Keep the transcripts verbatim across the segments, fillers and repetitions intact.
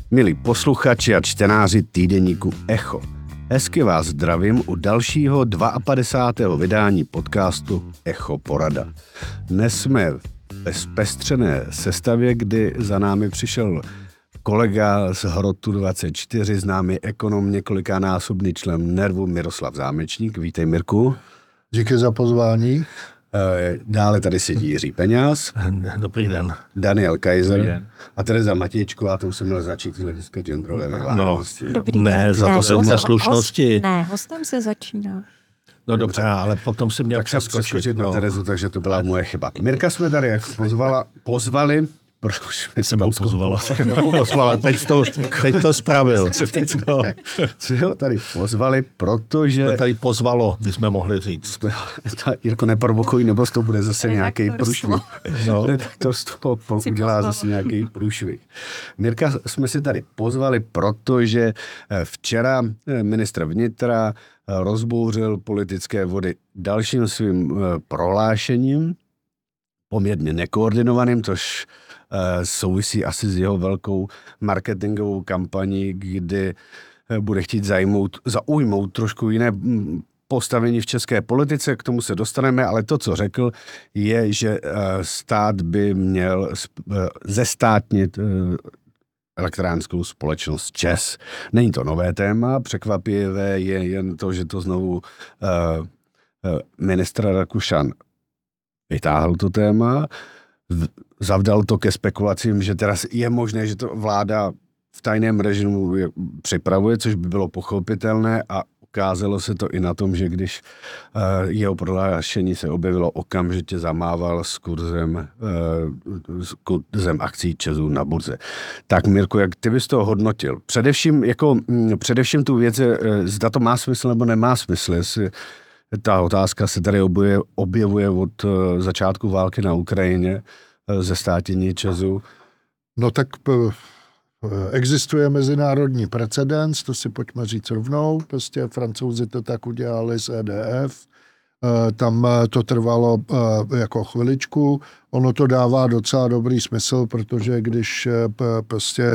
Milí posluchači a čtenáři týdeníku Echo, hezky vás zdravím u dalšího padesátého druhého vydání podcastu Echo Porada. Dnes jsme ve zpestřené sestavě, kdy za námi přišel kolega z Hrotu dvacet čtyři, známý ekonom, několikanásobný člen Nervu Miroslav Zámečník. Vítej, Mirku. Díky za pozvání. Dále tady sedí Jiří Peňáz. Dobrý den. Daniel Kaiser. A Tereza Matějčková, to už jsem měl začít z hlediska genderové vyváženosti. No, ne, za to jsem za slušnosti. Ne, hostem se začíná. No dobře, ale potom si měl tak přeskočit na no. Terezu, takže to byla moje chyba. Mirka jsme tady jak pozvala, pozvali, proč jsem ho pozvala. pozvala, teď to, teď to spravil. No. Co ho tady pozvali, protože... To tady pozvalo, bychom mohli říct. Jirko, neprovokuj, nebo to bude zase nějaký průšvih. No. Redaktor z toho udělá zase nějaký průšvih. Mirka jsme si tady pozvali, protože včera ministr vnitra rozbouřil politické vody dalším svým prohlášením, poměrně nekoordinovaným, což souvisí asi s jeho velkou marketingovou kampaní, kdy bude chtít zajmout, zaujmout trošku jiné postavení v české politice, k tomu se dostaneme, ale to, co řekl, je, že stát by měl zestátnit elektránskou společnost ČEZ. Není to nové téma, překvapivé je jen to, že to znovu uh, uh, ministr Rakušan vytáhl to téma, zavdal to ke spekulacím, že teda je možné, že to vláda v tajném režimu připravuje, což by bylo pochopitelné, a ukázalo se to i na tom, že když uh, jeho prohlášení se objevilo, okamžitě zamával s kurzem, uh, s kurzem akcí ČEZu na burze. Tak Mirko, jak ty bys to hodnotil? Především, jako, m, především tu věc, uh, zda to má smysl nebo nemá smysl, jestli ta otázka se tady objevuje, objevuje od uh, začátku války na Ukrajině, uh, zestátnění ČEZu. No tak p- existuje mezinárodní precedens, to si pojďme říct rovnou, prostě Francouzi to tak udělali s E D F, tam to trvalo jako chviličku, ono to dává docela dobrý smysl, protože když prostě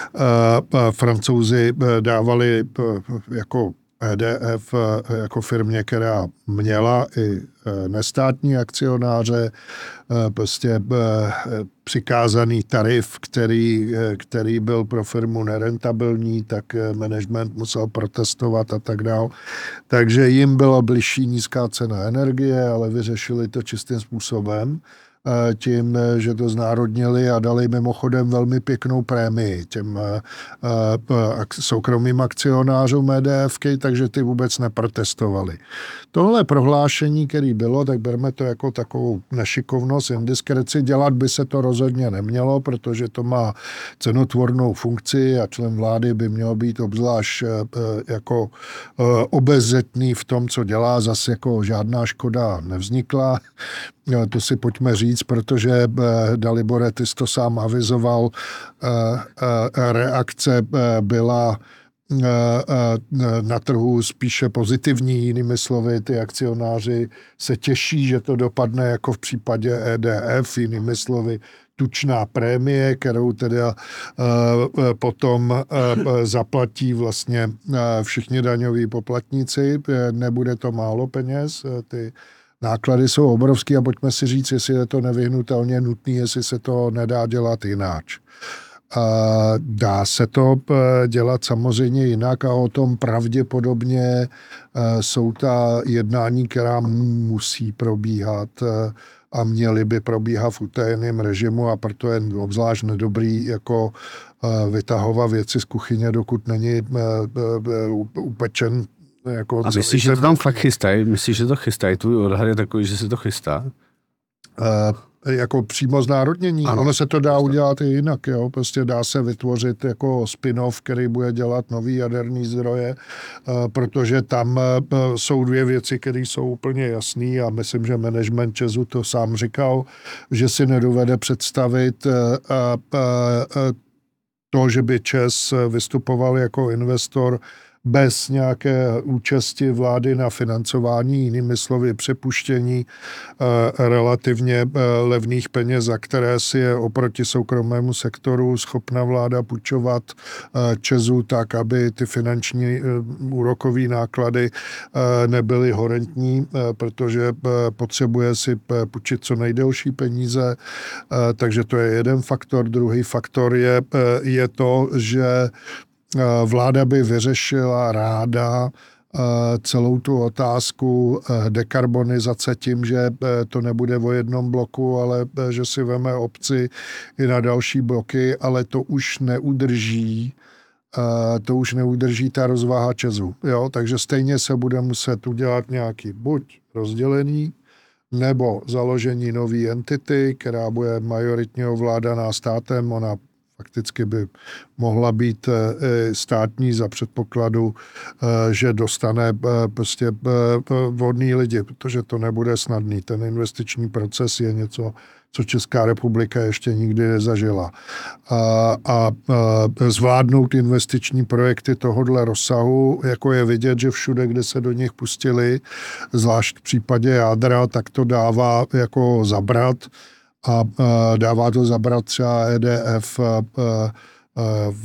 Francouzi dávali jako E D F jako firmě, která měla i nestátní akcionáře, prostě přikázaný tarif, který, který byl pro firmu nerentabilní, tak management musel protestovat a tak dál. Takže jim byla bližší nízká cena energie, ale vyřešili to čistým způsobem tím, že to znárodnili a dali mimochodem velmi pěknou prémii těm soukromým akcionářům E D F ky, takže ty vůbec neprotestovali. Tohle prohlášení, který bylo, tak berme to jako takovou nešikovnost, indiskreci. Dělat by se to rozhodně nemělo, protože to má cenotvornou funkci a člen vlády by měl být obzvlášť jako obezřetný v tom, co dělá. Zase jako žádná škoda nevznikla. To si pojďme říct, protože Dalibore, ty jsi to sám avizoval, reakce byla na trhu spíše pozitivní, jinými slovy, ty akcionáři se těší, že to dopadne jako v případě E D F, jinými slovy, tučná prémie, kterou teda uh, potom uh, zaplatí vlastně uh, všichni daňoví poplatníci, nebude to málo peněz, ty náklady jsou obrovský a pojďme si říct, jestli je to nevyhnutelně nutné, jestli se to nedá dělat jináč. Dá se to dělat samozřejmě jinak a o tom pravděpodobně jsou ta jednání, která musí probíhat a měly by probíhat v utajeném režimu, a proto je obzvlášť nedobrý jako vytahovat věci z kuchyně, dokud není upečen. Jako a myslíš, že to tam fakt chystají? Myslíš, že to chystají? Tvůj odhad je takový, že se to chystá? Uh, jako přímo znárodnění. Ano. Ono se to dá udělat i jinak. Jo? Prostě dá se vytvořit jako spin-off, který bude dělat nový jaderný zdroje, uh, protože tam uh, jsou dvě věci, které jsou úplně jasný a myslím, že management ČEZu to sám říkal, že si nedovede představit uh, uh, uh, to, že by ČEZ vystupoval jako investor bez nějaké účasti vlády na financování, jinými slovy přepuštění eh, relativně eh, levných peněz, za které si je oproti soukromému sektoru schopna vláda půjčovat eh, ČEZu tak, aby ty finanční eh, úrokové náklady eh, nebyly horentní, eh, protože eh, potřebuje si eh, půjčit co nejdelší peníze, eh, takže to je jeden faktor. Druhý faktor je, eh, je to, že vláda by vyřešila ráda celou tu otázku dekarbonizace tím, že to nebude o jednom bloku, ale že si veme obci i na další bloky, ale to už neudrží to už neudrží ta rozvaha ČEZu. Jo? Takže stejně se bude muset udělat nějaký buď rozdělený, nebo založení nové entity, která bude majoritně ovládaná státem. Ona fakticky by mohla být státní za předpokladu, že dostane prostě vhodný lidi, protože to nebude snadný. Ten investiční proces je něco, co Česká republika ještě nikdy nezažila. A, a, a zvládnout investiční projekty tohodle rozsahu, jako je vidět, že všude, kde se do nich pustili, zvlášť v případě jádra, tak to dává jako zabrat. A dává to zabrat třeba E D F v,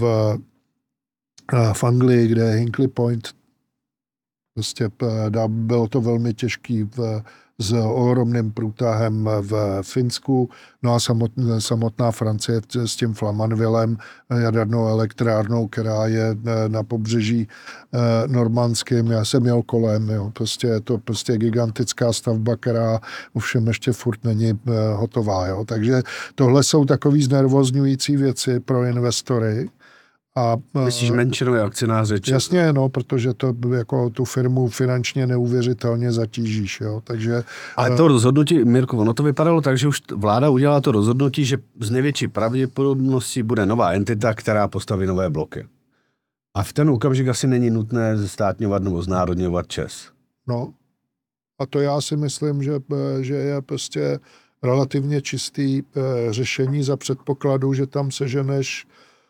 v Anglii, kde je Hinkley Point. Prostě bylo to velmi těžký v, s ohromným průtahem v Finsku. No a samotná, samotná Francie s tím Flamanvillem, jadernou elektrárnou, která je na pobřeží normandským. Já jsem jel kolem, jo. Prostě je to prostě gigantická stavba, která ovšem ještě furt není hotová. Jo. Takže tohle jsou takový znervozňující věci pro investory. A, myslíš menšinové akcionáře? Či... Jasně, no, protože to jako tu firmu finančně neuvěřitelně zatížíš, jo, takže... Ale to rozhodnutí, Mirko, ono to vypadalo tak, že už vláda udělala to rozhodnutí, že z největší pravděpodobností bude nová entita, která postaví nové bloky. A v ten okamžik asi není nutné zestátňovat nebo znárodňovat ČEZ. No, a to já si myslím, že, že je prostě relativně čistý řešení za předpokladu, že tam seženeš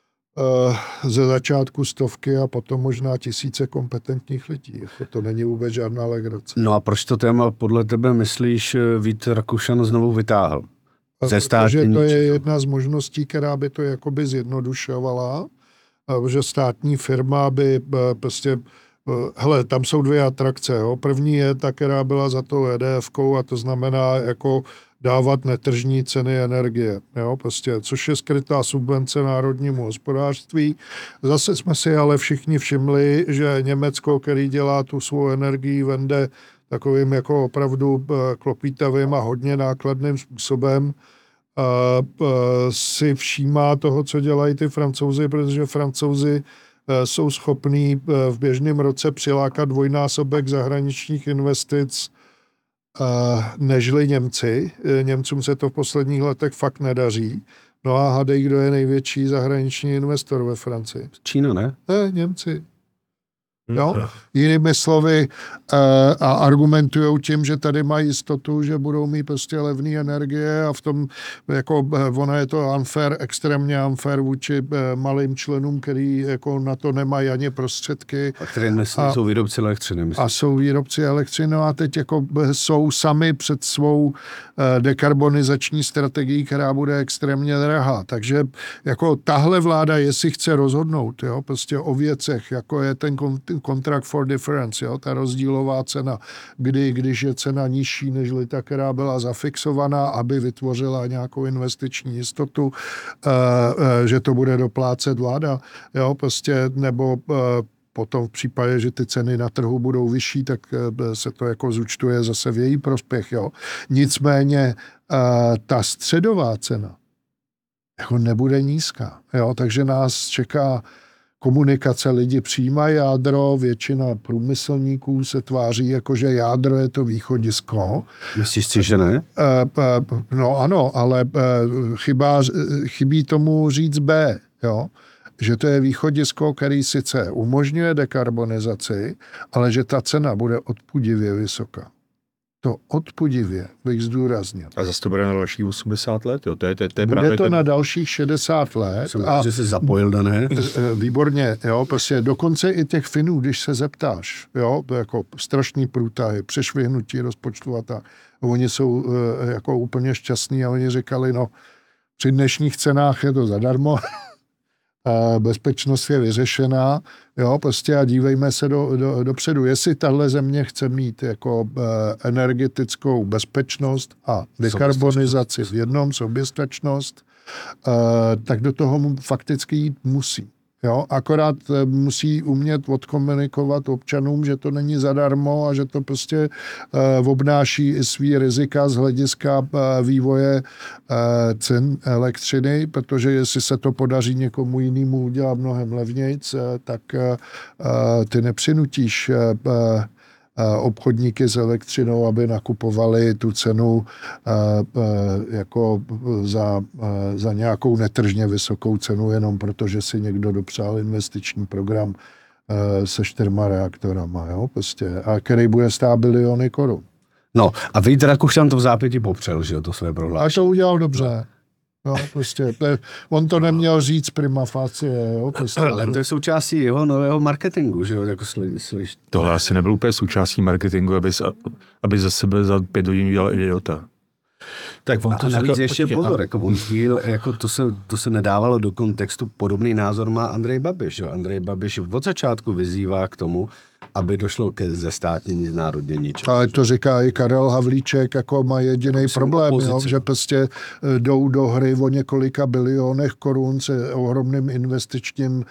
ze začátku stovky a potom možná tisíce kompetentních lidí. Jako to není vůbec žádná legrace. No a proč to téma podle tebe myslíš Vít Rakušan znovu vytáhl? Ze Protože to je jedna z možností, která by to jakoby zjednodušovala, že státní firma by prostě, hele, tam jsou dvě atrakce. Jo. První je ta, která byla za tou E D Fkou a to znamená jako dávat netržní ceny energie, jo, prostě, což je skrytá subvence národnímu hospodářství. Zase jsme si ale všichni všimli, že Německo, který dělá tu svou energii, vende takovým jako opravdu klopítavým a hodně nákladným způsobem, a, a, si všímá toho, co dělají ty Francouzi, protože Francouzi jsou schopní v běžném roce přilákat dvojnásobek zahraničních investic nežli Němci. Němcům se to v posledních letech fakt nedaří. No a hádej, kdo je největší zahraniční investor ve Francii? Čína, ne? Ne, Němci. Jo? Jinými slovy a argumentují tím, že tady mají jistotu, že budou mít prostě levné energie a v tom, jako ono je to unfair, extrémně unfair vůči malým členům, který jako na to nemají ani prostředky. A které dnes a, jsou výrobci elektřiny. Myslím. A jsou výrobci elektřiny a teď jako jsou sami před svou dekarbonizační strategií, která bude extrémně drahá. Takže jako tahle vláda, jestli chce rozhodnout, jo, prostě o věcech, jako je ten contract for difference, jo, ta rozdílová cena, kdy, když je cena nižší než ta, která byla zafixovaná, aby vytvořila nějakou investiční jistotu, uh, uh, že to bude doplácet vláda, jo, prostě, nebo uh, potom v případě, že ty ceny na trhu budou vyšší, tak uh, se to jako zúčtuje zase v její prospěch, jo. Nicméně uh, ta středová cena jako nebude nízká, jo, takže nás čeká komunikace, lidi přijímají jádro, většina průmyslníků se tváří jako, že jádro je to východisko. Myslíš si, že ne? No ano, ale chybá, chybí tomu říct B, jo? Že to je východisko, který sice umožňuje dekarbonizaci, ale že ta cena bude odpudivě vysoká. to odpudivě bych zdůraznil. A zase to bude na další osmdesát let, jo? To je, to je, to je bude právě to ten... na dalších šedesát let. Jsem a že se zapojil, Dané. Výborně, jo, prostě dokonce i těch Finů, když se zeptáš, jo, jako strašný průtahy, přešvihnutí rozpočtu a tak. Oni jsou jako úplně šťastní a oni říkali, no, při dnešních cenách je to zadarmo, bezpečnost je vyřešená, jo, prostě a dívejme se do, do, dopředu. Jestli tahle země chce mít jako energetickou bezpečnost a dekarbonizaci v jednom, soběstačnost, tak do toho fakticky jít musí. Jo, akorát musí umět odkomunikovat občanům, že to není zadarmo a že to prostě uh, obnáší i svý rizika z hlediska uh, vývoje uh, cen elektřiny, protože jestli se to podaří někomu jinému udělat mnohem levnějc, uh, tak uh, ty nepřinutíš uh, obchodníky s elektřinou, aby nakupovali tu cenu jako za, za nějakou netržně vysokou cenu, jenom protože si někdo dopřál investiční program se čtyřma reaktorama, jo, prostě, a který bude stát biliony korun. No a Vít Rakušan to v zápěti popřel, že jo, to své prohlášení. A to udělal dobře. No, prostě, on to neměl říct prima facie, jo, prostě. Ale to je součástí jeho nového marketingu, že jo, jako slyš. Tohle asi nebyl úplně součástí marketingu, aby, aby za sebe za pět hodin dělal idiota. Tak on to navíc ještě pozor, jako, on chvíl, jako to, se, to se nedávalo do kontextu, podobný názor má Andrej Babiš, jo. Andrej Babiš od začátku vyzývá k tomu, aby došlo ke zestátnění znárodnění. Ale to říká i Karel Havlíček, jako má jediný problém, jo, že prostě jdou do hry o několika bilionech korun se ohromným investičním uh,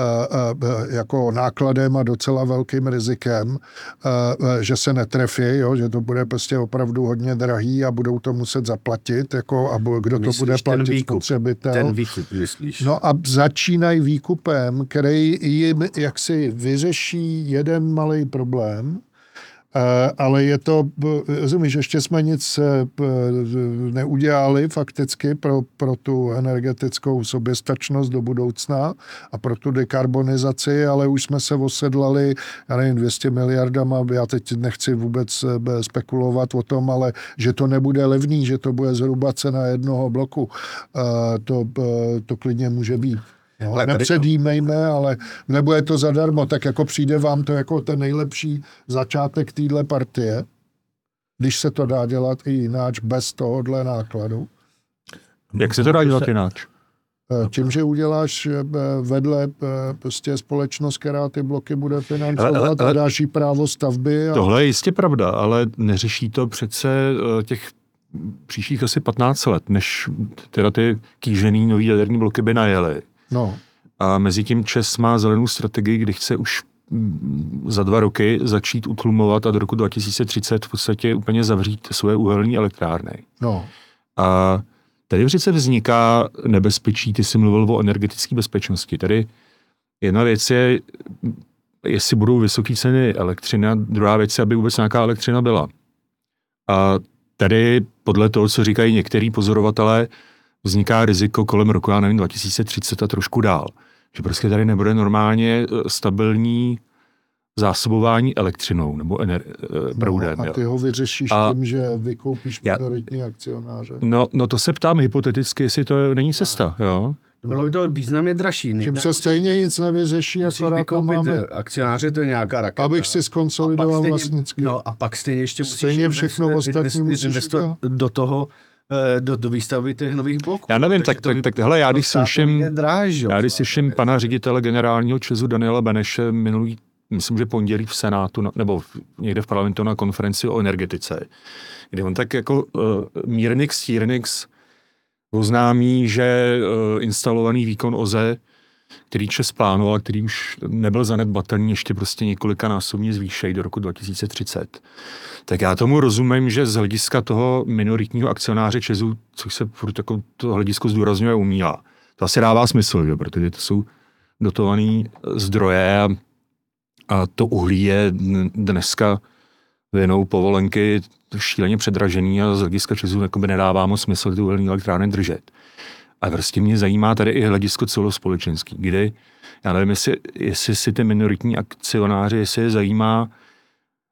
uh, jako nákladem a docela velkým rizikem, uh, uh, že se netrefí, jo, že to bude prostě opravdu hodně drahý a budou to muset zaplatit, jako, a kdo myslíš, to bude platit spotřebitel. Ten výkup, myslíš? No a začínají výkupem, který jim jaksi vyřeší jeden malý problém, ale je to, rozumíš, ještě jsme nic neudělali fakticky pro, pro tu energetickou soběstačnost do budoucna a pro tu dekarbonizaci, ale už jsme se osedlali, já nevím, dvě stě miliardama, já teď nechci vůbec spekulovat o tom, ale že to nebude levný, že to bude zhruba cena jednoho bloku, to, to klidně může být. No, nepředjímejme, ale nebude to zadarmo, tak jako přijde vám to jako ten nejlepší začátek téhle partie, když se to dá dělat i jináč, bez tohohle nákladu. Jak se to dá dělat jináč? Tím, že uděláš vedle prostě společnost, která ty bloky bude financovat a dáš jí právo stavby. A... Tohle je jistě pravda, ale neřeší to přece těch příštích asi patnáct let, než teda ty kýžený nový jaderní bloky by najeli. No. A mezi tím ČEZ má zelenou strategii, kdy chce už za dva roky začít utlumovat a do roku dva tisíce třicet v podstatě úplně zavřít svoje uhelné elektrárny. No. A tady přece vzniká nebezpečí, ty jsi mluvil o energetické bezpečnosti. Tady jedna věc je, jestli budou vysoké ceny elektřiny, druhá věc je, aby vůbec nějaká elektřina byla. A tady podle toho, co říkají některý pozorovatelé, vzniká riziko kolem roku, já nevím, dva tisíce třicet a trošku dál. Že prostě tady nebude normálně stabilní zásobování elektřinou nebo ener- proudem. No, a ty ho vyřešíš a tím, že vykoupíš minoritní akcionáře. No, no to se ptám hypoteticky, jestli to není cesta, jo? Bylo by to významně dražší. Tím se stejně nic nevyřeší, akorát tam máme... Akcionáře, to je nějaká raketa. Abych si skonsolidoval vlastnicky. No a pak stejně ještě stejně všechno ostatní musíš do toho, do, do výstavby těch nových bloků. Já nevím, tak, tak, tak hele, já když slyším, já když slyším pana ředitele generálního ČEZu Daniela Beneše minulý, myslím, že pondělí v Senátu, nebo někde v parlamentu na konferenci o energetice, kdy on tak jako uh, mírnix, stírnix oznámí, že uh, instalovaný výkon O Z E, který ČEZ plánoval, který už nebyl zanedbatelný, ještě prostě několikanásobně zvýšejí do roku dva tisíce třicet. Tak já tomu rozumím, že z hlediska toho minoritního akcionáře ČEZu, což se furt jako to hledisko zdůrazňuje, umílá. To asi dává smysl, že? Protože to jsou dotované zdroje a, a to uhlí je dneska věnou povolenky šíleně předražený a z hlediska ČEZu jako by nedává moc smysl ty uhelné elektrárny držet. A prostě mě zajímá tady i hledisko celospolečenský, kdy, já nevím, jestli, jestli si ty minoritní akcionáři, jestli je zajímá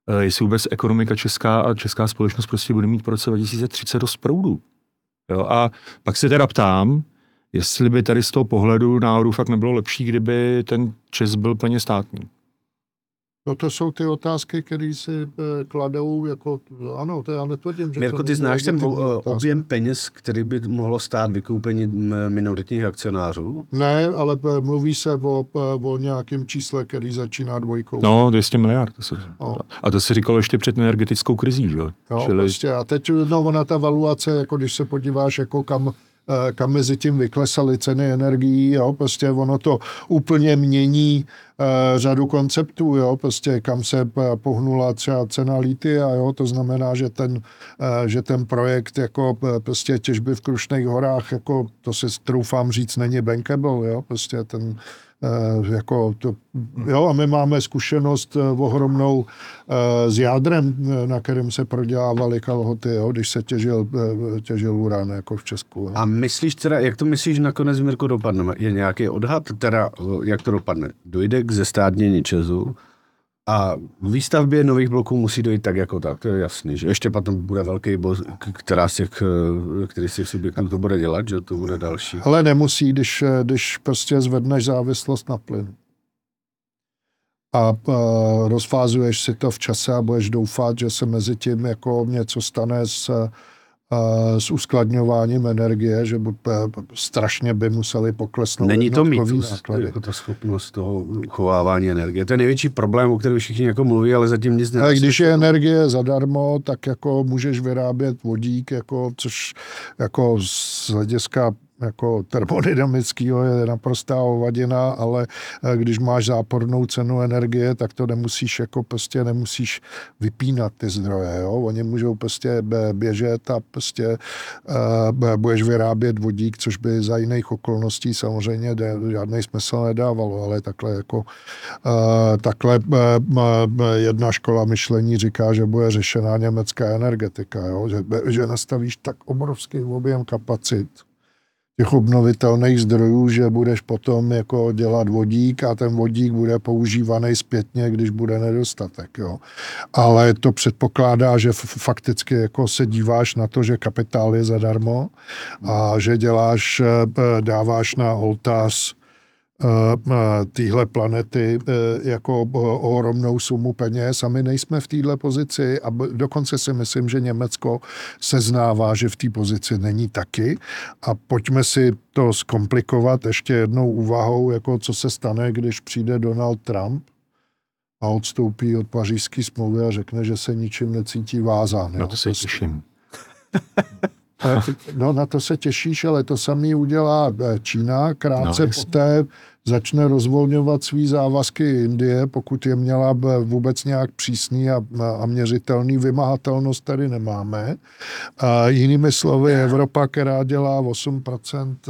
jestli vůbec ekonomika česká a česká společnost prostě bude mít po roce dva tisíce třicet dost proudu. Jo? A pak se teda ptám, jestli by tady z toho pohledu náhodou fakt nebylo lepší, kdyby ten ČEZ byl plně státní. No to jsou ty otázky, které si eh, kladou, jako, ano, to já netvrdím, že Mirko, ty znáš ten objem peněz, který by mohlo stát vykoupení minoritních akcionářů? Ne, ale mluví se o, o nějakém čísle, který začíná dvojkou. No, dvě stě miliard. To se... no. A to se říkalo ještě před energetickou krizí, že? Jo, Čili... prostě. A teď, no, ona ta valuace, jako když se podíváš, jako kam kam mezi tím vyklesaly ceny energií, jo, prostě ono to úplně mění uh, řadu konceptů, jo, prostě kam se pohnula třeba cena litia, jo, to znamená, že ten, uh, že ten projekt jako prostě těžby v Krušných horách, jako to si troufám říct, není bankable, jo, prostě ten Uh, jako to, jo, a my máme zkušenost uh, ohromnou uh, s jádrem, na kterém se prodělávaly kalhoty, jo, když se těžil, uh, těžil uran jako v Česku. Jo. A myslíš teda, jak to myslíš nakonec, Mirko, dopadne? Je nějaký odhad, teda jak to dopadne? Dojde k zestátnění ČEZu a v výstavbě nových bloků musí dojít tak jako tak, to je jasný, že ještě potom bude velký boss, která z těch, který z těch subjektů to bude dělat, že to bude další. Ale nemusí, když, když prostě zvedneš závislost na plynu. A, a rozfázuješ si to v čase a budeš doufat, že se mezi tím jako něco stane s, s uskladňováním energie, že by, strašně by museli poklesnout. Není to mýtus, jako ta schopnost toho chovávání energie. To je největší problém, o kterém všichni jako mluví, ale zatím nic nemusí. Když je energie zadarmo, tak jako můžeš vyrábět vodík, jako, což jako z hlediska jako termodynamického je naprostá hovadina, ale když máš zápornou cenu energie, tak to nemusíš jako prostě nemusíš vypínat ty zdroje, jo. Oni můžou prostě běžet a prostě uh, budeš vyrábět vodík, což by za jiných okolností samozřejmě žádný smysl nedávalo, ale takhle jako uh, takhle uh, jedna škola myšlení říká, že bude řešená německá energetika, jo. Že, že nastavíš tak obrovský objem kapacit těch obnovitelných zdrojů, že budeš potom jako dělat vodík a ten vodík bude používaný zpětně, když bude nedostatek. Jo. Ale to předpokládá, že fakticky jako se díváš na to, že kapitál je zadarmo a že děláš, dáváš na oltář téhle planety jako ohromnou sumu peněz a my nejsme v téhle pozici a dokonce si myslím, že Německo seznává, že v té pozici není taky a pojďme si to zkomplikovat ještě jednou úvahou, jako co se stane, když přijde Donald Trump a odstoupí od Pařížské smlouvy a řekne, že se ničím necítí vázán. Na to se těším. No na to se těšíš, ale to samý udělá Čína, krátce no, poté začne rozvolňovat svý závazky Indie, pokud je měla vůbec nějak přísný a, a měřitelný, vymahatelnost tady nemáme. A jinými slovy, Evropa, která dělá osm procent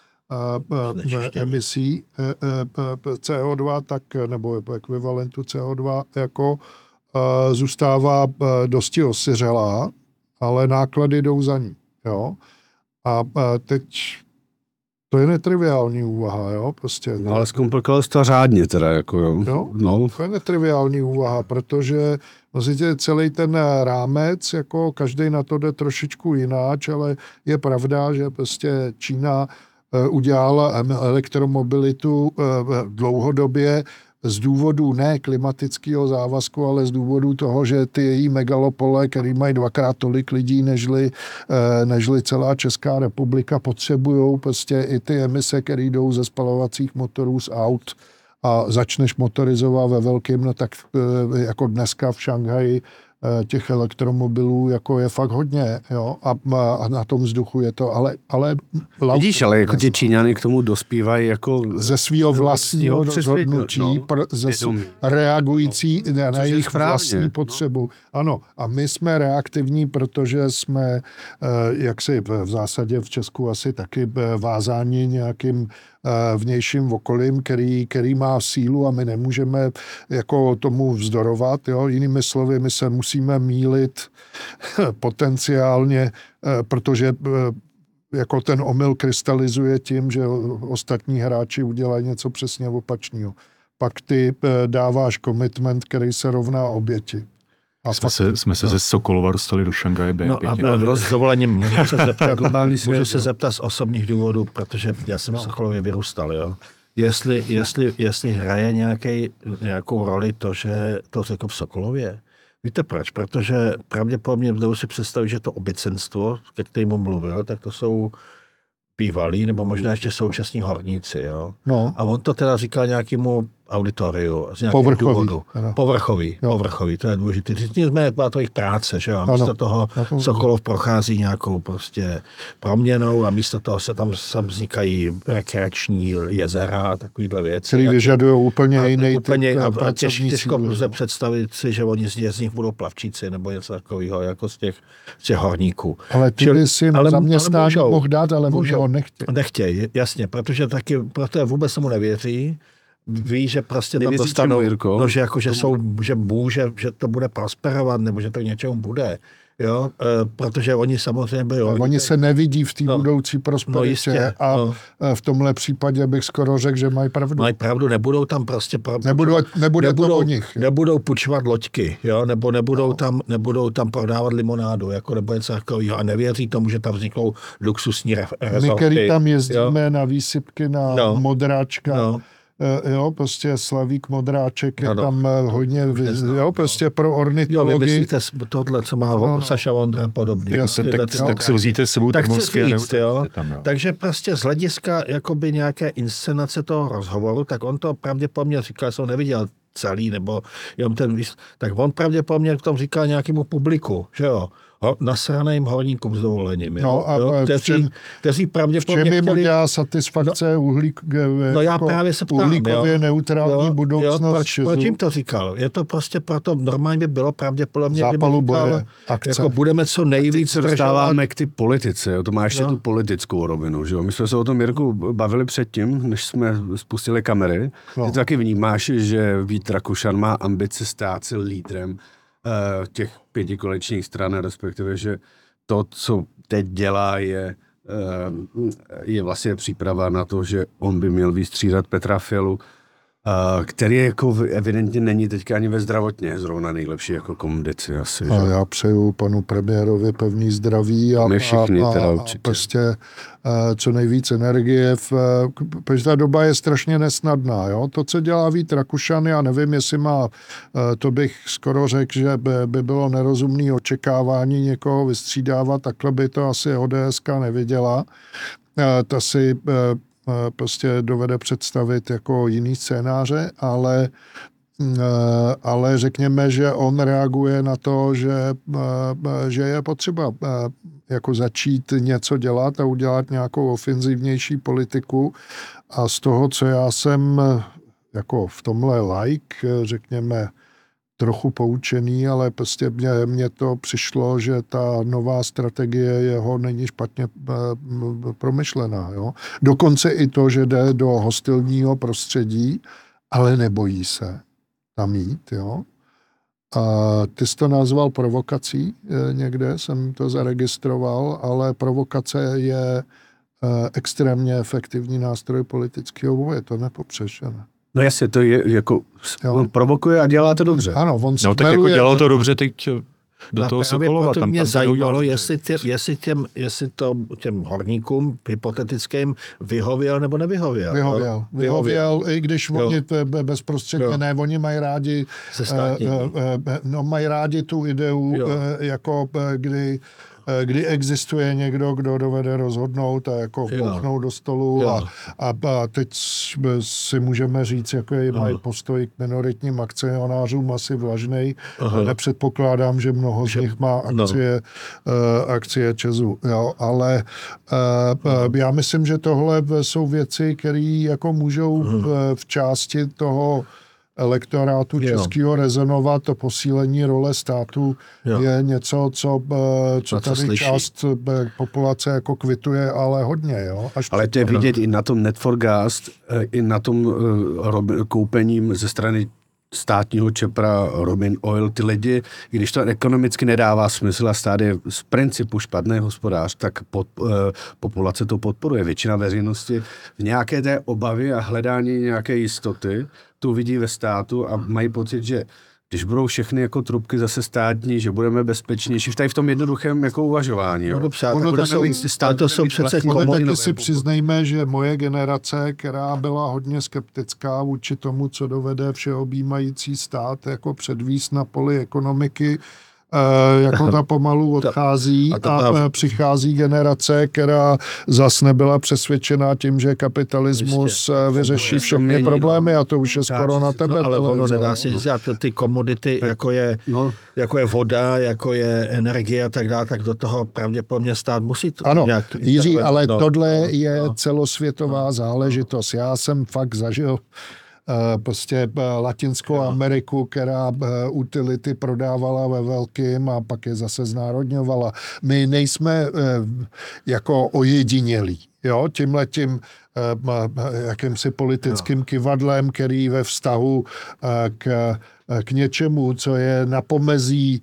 emisí C O dva, tak, nebo ekvivalentu C O dva, jako zůstává dosti osiřelá, ale náklady jdou za ní. Jo? A, a teď to je netriviální úvaha, jo, prostě. No, ale zkomplikoval jsi to řádně teda, jako jo. jo? No. To je netriviální úvaha, protože vlastně celý ten rámec, jako každý na to jde trošičku jináč, ale je pravda, že prostě Čína udělala elektromobilitu dlouhodobě z důvodu ne klimatického závazku, ale z důvodu toho, že ty její megalopole, který mají dvakrát tolik lidí, nežli, nežli celá Česká republika, potřebují prostě i ty emise, které jdou ze spalovacích motorů z aut a začneš motorizovat ve velkém, no tak jako dneska v Šanghaji těch elektromobilů jako je fakt hodně, jo, a, a na tom vzduchu je to, ale... ale vidíš, ale jako ti Číňany k tomu dospívají jako... Ze svého vlastního rozhodnutí, no, ze reagující na, na jejich vlastní no. potřebu. Ano, a my jsme reaktivní, protože jsme, jaksi v zásadě v Česku asi taky vázáni nějakým vnějším okolím, který, který má sílu a my nemůžeme jako tomu vzdorovat. Jo? Jinými slovy, my se musíme mýlit potenciálně, protože jako ten omyl krystalizuje tím, že ostatní hráči udělají něco přesně opačného. Pak ty dáváš commitment, který se rovná oběti. A jsme, se, jsme se no. ze Sokolova dostali do Šangaje. No a s dovolením můžu se zeptat, můžu se zeptat z osobních důvodů, protože já jsem v Sokolově vyrůstal, jo. Jestli, jestli, jestli hraje nějaký, nějakou roli to, že to řekl v Sokolově. Víte proč? Protože pravděpodobně dlouho si představit, že to obecenstvo, ke kterému mluvil, tak to jsou bývalí, nebo možná ještě současní horníci, jo. No. A on to teda říkal nějakému auditoriu, z nějakého důvodu. Ano. Povrchový, jo. povrchový, to je důležité. Nicméně byla to jejich práce, že jo. A místo ano. toho ano. Sokolov prochází nějakou prostě proměnou a místo toho se tam, tam vznikají rekreační jezera a takovýhle věci. Který vyžadují úplně a, jiný úplně, a, a těž, těžko lze představit si, že oni z nich budou plavčíci nebo něco takového, jako z těch, z těch horníků. Ale ty by si zaměstnání mohl dát, ale můžou ho nechtějí. Nechtějí, jasně, protože taky, protože vůbec mu nevěří. Ví, že prostě tam dostanou, no, že, jako, že, jsou, že může, že to bude prosperovat, nebo že to k něčemu bude. Jo? E, protože oni samozřejmě byli... Oni, oni se nevidí v té no, budoucí prosperitě no a no. v tomhle případě bych skoro řekl, že mají pravdu. Mají pravdu, nebudou tam prostě... Nebudou, nebude nebudou, to o nich. Nebudou půjčovat loďky, jo? Nebo nebudou, no. tam, nebudou tam prodávat limonádu, jako nebo něco takového a nevěří tomu, že tam vzniknou luxusní rezorty. My, který tam jezdíme jo? na výsypky na no. Modráčka, no. Jo, prostě Slavík Modráček je ano. tam hodně, jo, prostě pro ornitologii. Jo, vy myslíte tohle, co má no, Saša Vondra podobně. Já jsem, tak, tak si vzíte sebou tak říct, jo. Tam, jo. Takže prostě z hlediska jakoby nějaké inscenace toho rozhovoru, tak on to pravděpodobně říkal, jsem neviděl celý, nebo jenom ten, tak on pravděpodobně v tom říkal nějakému publiku, že jo. Nasraným horníkům s dovolením. No a jo, kteří, čem, kteří pravděpodobně v čem chtěli... dělá satisfakce no, uhlík, no já právě se ptám, uhlíkově jo, neutrální jo, budoucnost. Jo, proč, proč jim to říkal? Je to prostě proto, normálně by bylo pravděpodobně, zápalu boje, jako budeme co nejvíc... se dostáváme k ty politice, jo, to má ještě no. tu politickou rovinu. Že jo? My jsme se o tom, Jirku, bavili předtím, než jsme spustili kamery. No. Ty taky vnímáš, že Vít Rakušan má ambice stát se lídrem těch pětikolečních stran, respektive, že to, co teď dělá, je, je vlastně příprava na to, že on by měl vystřídat Petra Fialu, který jako evidentně není teďka ani ve zdravotně zrovna nejlepší jako kondici asi. A já přeju panu premiérovi pevný zdraví a, My všichni, a, teda a, určitě. a prostě co nejvíc energie. V, protože ta doba je strašně nesnadná. Jo? To, co dělá Vít Rakušan, já nevím, jestli má, to bych skoro řekl, že by, by bylo nerozumné očekávání někoho vystřídávat, takhle by to asi O D S ka neviděla. Ta si prostě dovede představit jako jiný scénáře, ale, ale řekněme, že on reaguje na to, že, že je potřeba jako začít něco dělat a udělat nějakou ofenzivnější politiku a z toho, co já jsem jako v tomhle like, řekněme, trochu poučený, ale prostě mně, mně to přišlo, že ta nová strategie jeho není špatně promyšlená. Jo? Dokonce i to, že jde do hostilního prostředí, ale nebojí se tam jít. Jo? A ty jsi to nazval provokací, někde jsem to zaregistroval, ale provokace je extrémně efektivní nástroj politického boje, to nepopřeš, ne? No jasně, to je jako, jo. On provokuje a dělá to dobře. Ano, on no tak jako dělal to dobře teď do toho Sokolova. To mě zajímalo, jestli, tě, jestli, těm, jestli to těm horníkům hypotetickým vyhověl nebo nevyhověl. Vyhověl. Vyhověl, i když jo. oni bezprostředně jo. ne, oni mají rádi, no mají rádi tu ideu, jo. jako kdy kdy existuje někdo, kdo dovede rozhodnout a jako vpouchnout do stolu a, a, a teď si můžeme říct, jako je mají postoj k minoritním akcionářům asi vlažnej. Nepředpokládám, že mnoho z nich má akcie, no. uh, akcie Česu. Jo, ale uh, já myslím, že tohle jsou věci, které jako můžou v, v části toho elektorátu jo. českého rezonovat, to posílení role státu jo. je něco, co, co tady slyší. Část populace jako kvituje, ale hodně. Jo? Až ale to je vidět i na tom Net for Gas, i na tom uh, koupením ze strany státního čepra Robin Oil, ty lidi, když to ekonomicky nedává smysl a stát je z principu špatný hospodář, tak pod, uh, populace to podporuje. Většina veřejnosti v nějaké té obavy a hledání nějaké jistoty tu vidí ve státu a mají pocit, že když budou všechny jako trubky zase státní, že budeme bezpečnější, tady v tom jednoduchém jako uvažování. Jo. No, přát, ono to, jsou, stát, to jsou přece komodity. Taky si přiznejme, že moje generace, která byla hodně skeptická vůči tomu, co dovede všeobjímající stát, jako předvíst na poli ekonomiky, jako ta pomalu odchází a, ta, a přichází generace, která zas nebyla přesvědčená tím, že kapitalismus vyřeší všechny problémy a to už je skoro na tebe. No, ale ono nedá si říct, ty komodity, jako je, no. jako je voda, jako je energie a tak dále, tak do toho pravděpodobně stát musí to ano, nějak... Jiří, ale no, tohle je no, celosvětová no, záležitost. Já jsem fakt zažil prostě Latinskou Ameriku, která utility prodávala ve velkým a pak je zase znárodňovala. My nejsme jako ojedinělí. Jo, tímhletím jakýmsi politickým kivadlem, který ve vztahu k, k něčemu, co je na pomezí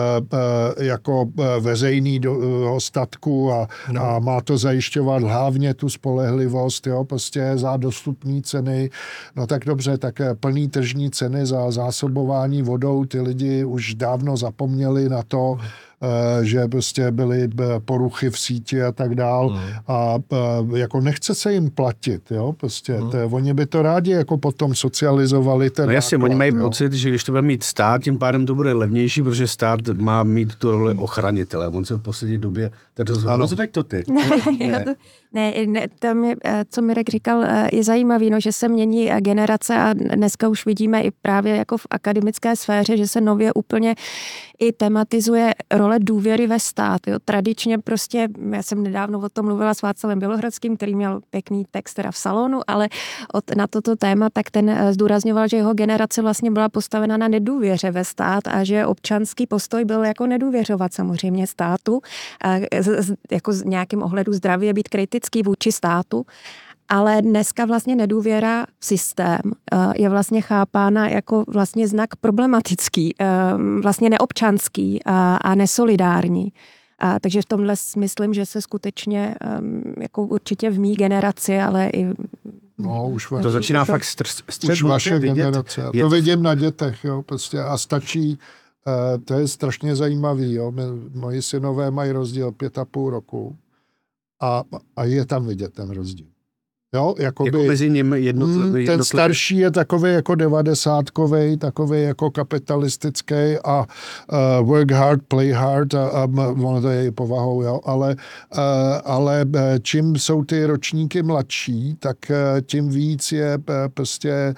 jako veřejného statku a, no. a má to zajišťovat hlavně tu spolehlivost, jo, prostě za dostupné ceny. No tak dobře, tak plný tržní ceny za zásobování vodou, ty lidi už dávno zapomněli na to, že prostě byly poruchy v síti a tak dál mm. a jako nechce se jim platit, jo, prostě mm. to, oni by to rádi jako potom socializovali ten No jasně, náklad, oni mají jo. pocit, že když to bude mít stát, tím pádem to bude levnější, protože stát má mít tu roli ochranitele. On se v poslední době ano, co tak to ty? Ne, ne, ne to mi, co Mirek říkal, je zajímavý, no, že se mění generace a dneska už vidíme i právě jako v akademické sféře, že se nově úplně i tematizuje role důvěry ve stát. Jo. Tradičně prostě, já jsem nedávno o tom mluvila s Václavem Bělohradským, který měl pěkný text teda v salonu, ale od, na toto téma, tak ten zdůrazňoval, že jeho generace vlastně byla postavena na nedůvěře ve stát a že občanský postoj byl jako nedůvěřovat samozřejmě státu, z, jako z nějakým ohledu zdravě být kritický vůči státu. Ale dneska vlastně nedůvěra v systém je vlastně chápána jako vlastně znak problematický, vlastně neobčanský a nesolidární. A takže v tomhle myslím, že se skutečně jako určitě v mý generaci, ale i... No, už vaše, to začíná už, fakt střed. Už vaše generace. Já to vidím na dětech, jo, prostě a stačí, to je strašně zajímavý, jo, moji synové mají rozdíl pět a půl roku a, a je tam vidět ten rozdíl. Jo, jakoby, jako mezi nimi jednotlivé. Ten jednotlivé. Starší je takový jako devadesátkovej, takový jako kapitalistický a uh, work hard, play hard a, a ono to je i povahou, jo, ale, uh, ale čím jsou ty ročníky mladší, tak uh, tím víc je uh, prostě,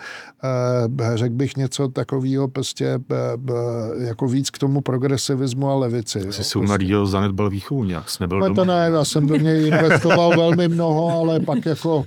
uh, řekl bych něco takového prostě uh, jako víc k tomu progresivismu a levici. Jsi si u mladýho zanedbal výchovu nějak, jsi nebyl doma. To ne, já jsem do něj investoval velmi mnoho, ale pak jako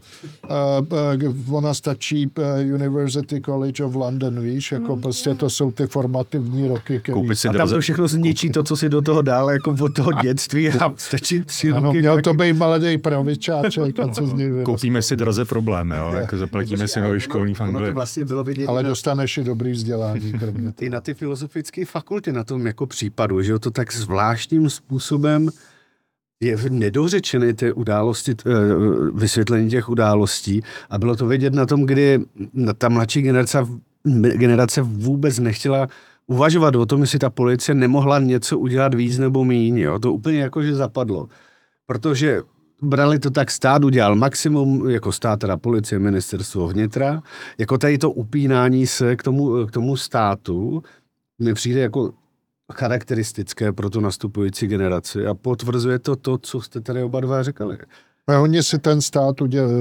Uh, uh, ona stačí uh, University College of London, víš, jako mm, prostě to jsou ty formativní roky. Koupit si a tam to všechno zničí to, co si do toho dál, jako od toho dětství a stačí tři ano, roky. Měl to být mladý pravičáček a co z něj vyrostl. Koupíme si draze problém, jo, jako zaplatíme si nový školní v Anglii. Vlastně bylo vidět, ale dostaneš i dobrý vzdělání. Ty na ty filozofické fakulty, na tom jako případu, že jo, to tak zvláštním způsobem je nedořečený ty události, vysvětlení těch událostí a bylo to vidět na tom, kdy ta mladší generace, generace vůbec nechtěla uvažovat o tom, jestli ta policie nemohla něco udělat víc nebo míň, jo? To úplně jakože zapadlo, protože brali to tak, stát udělal maximum, jako stát, teda policie, ministerstvo vnitra, jako tady to upínání se k tomu, k tomu státu mi přijde jako charakteristické pro tu nastupující generaci a potvrzuje to to, co jste tady oba dva řekali. A oni si ten stát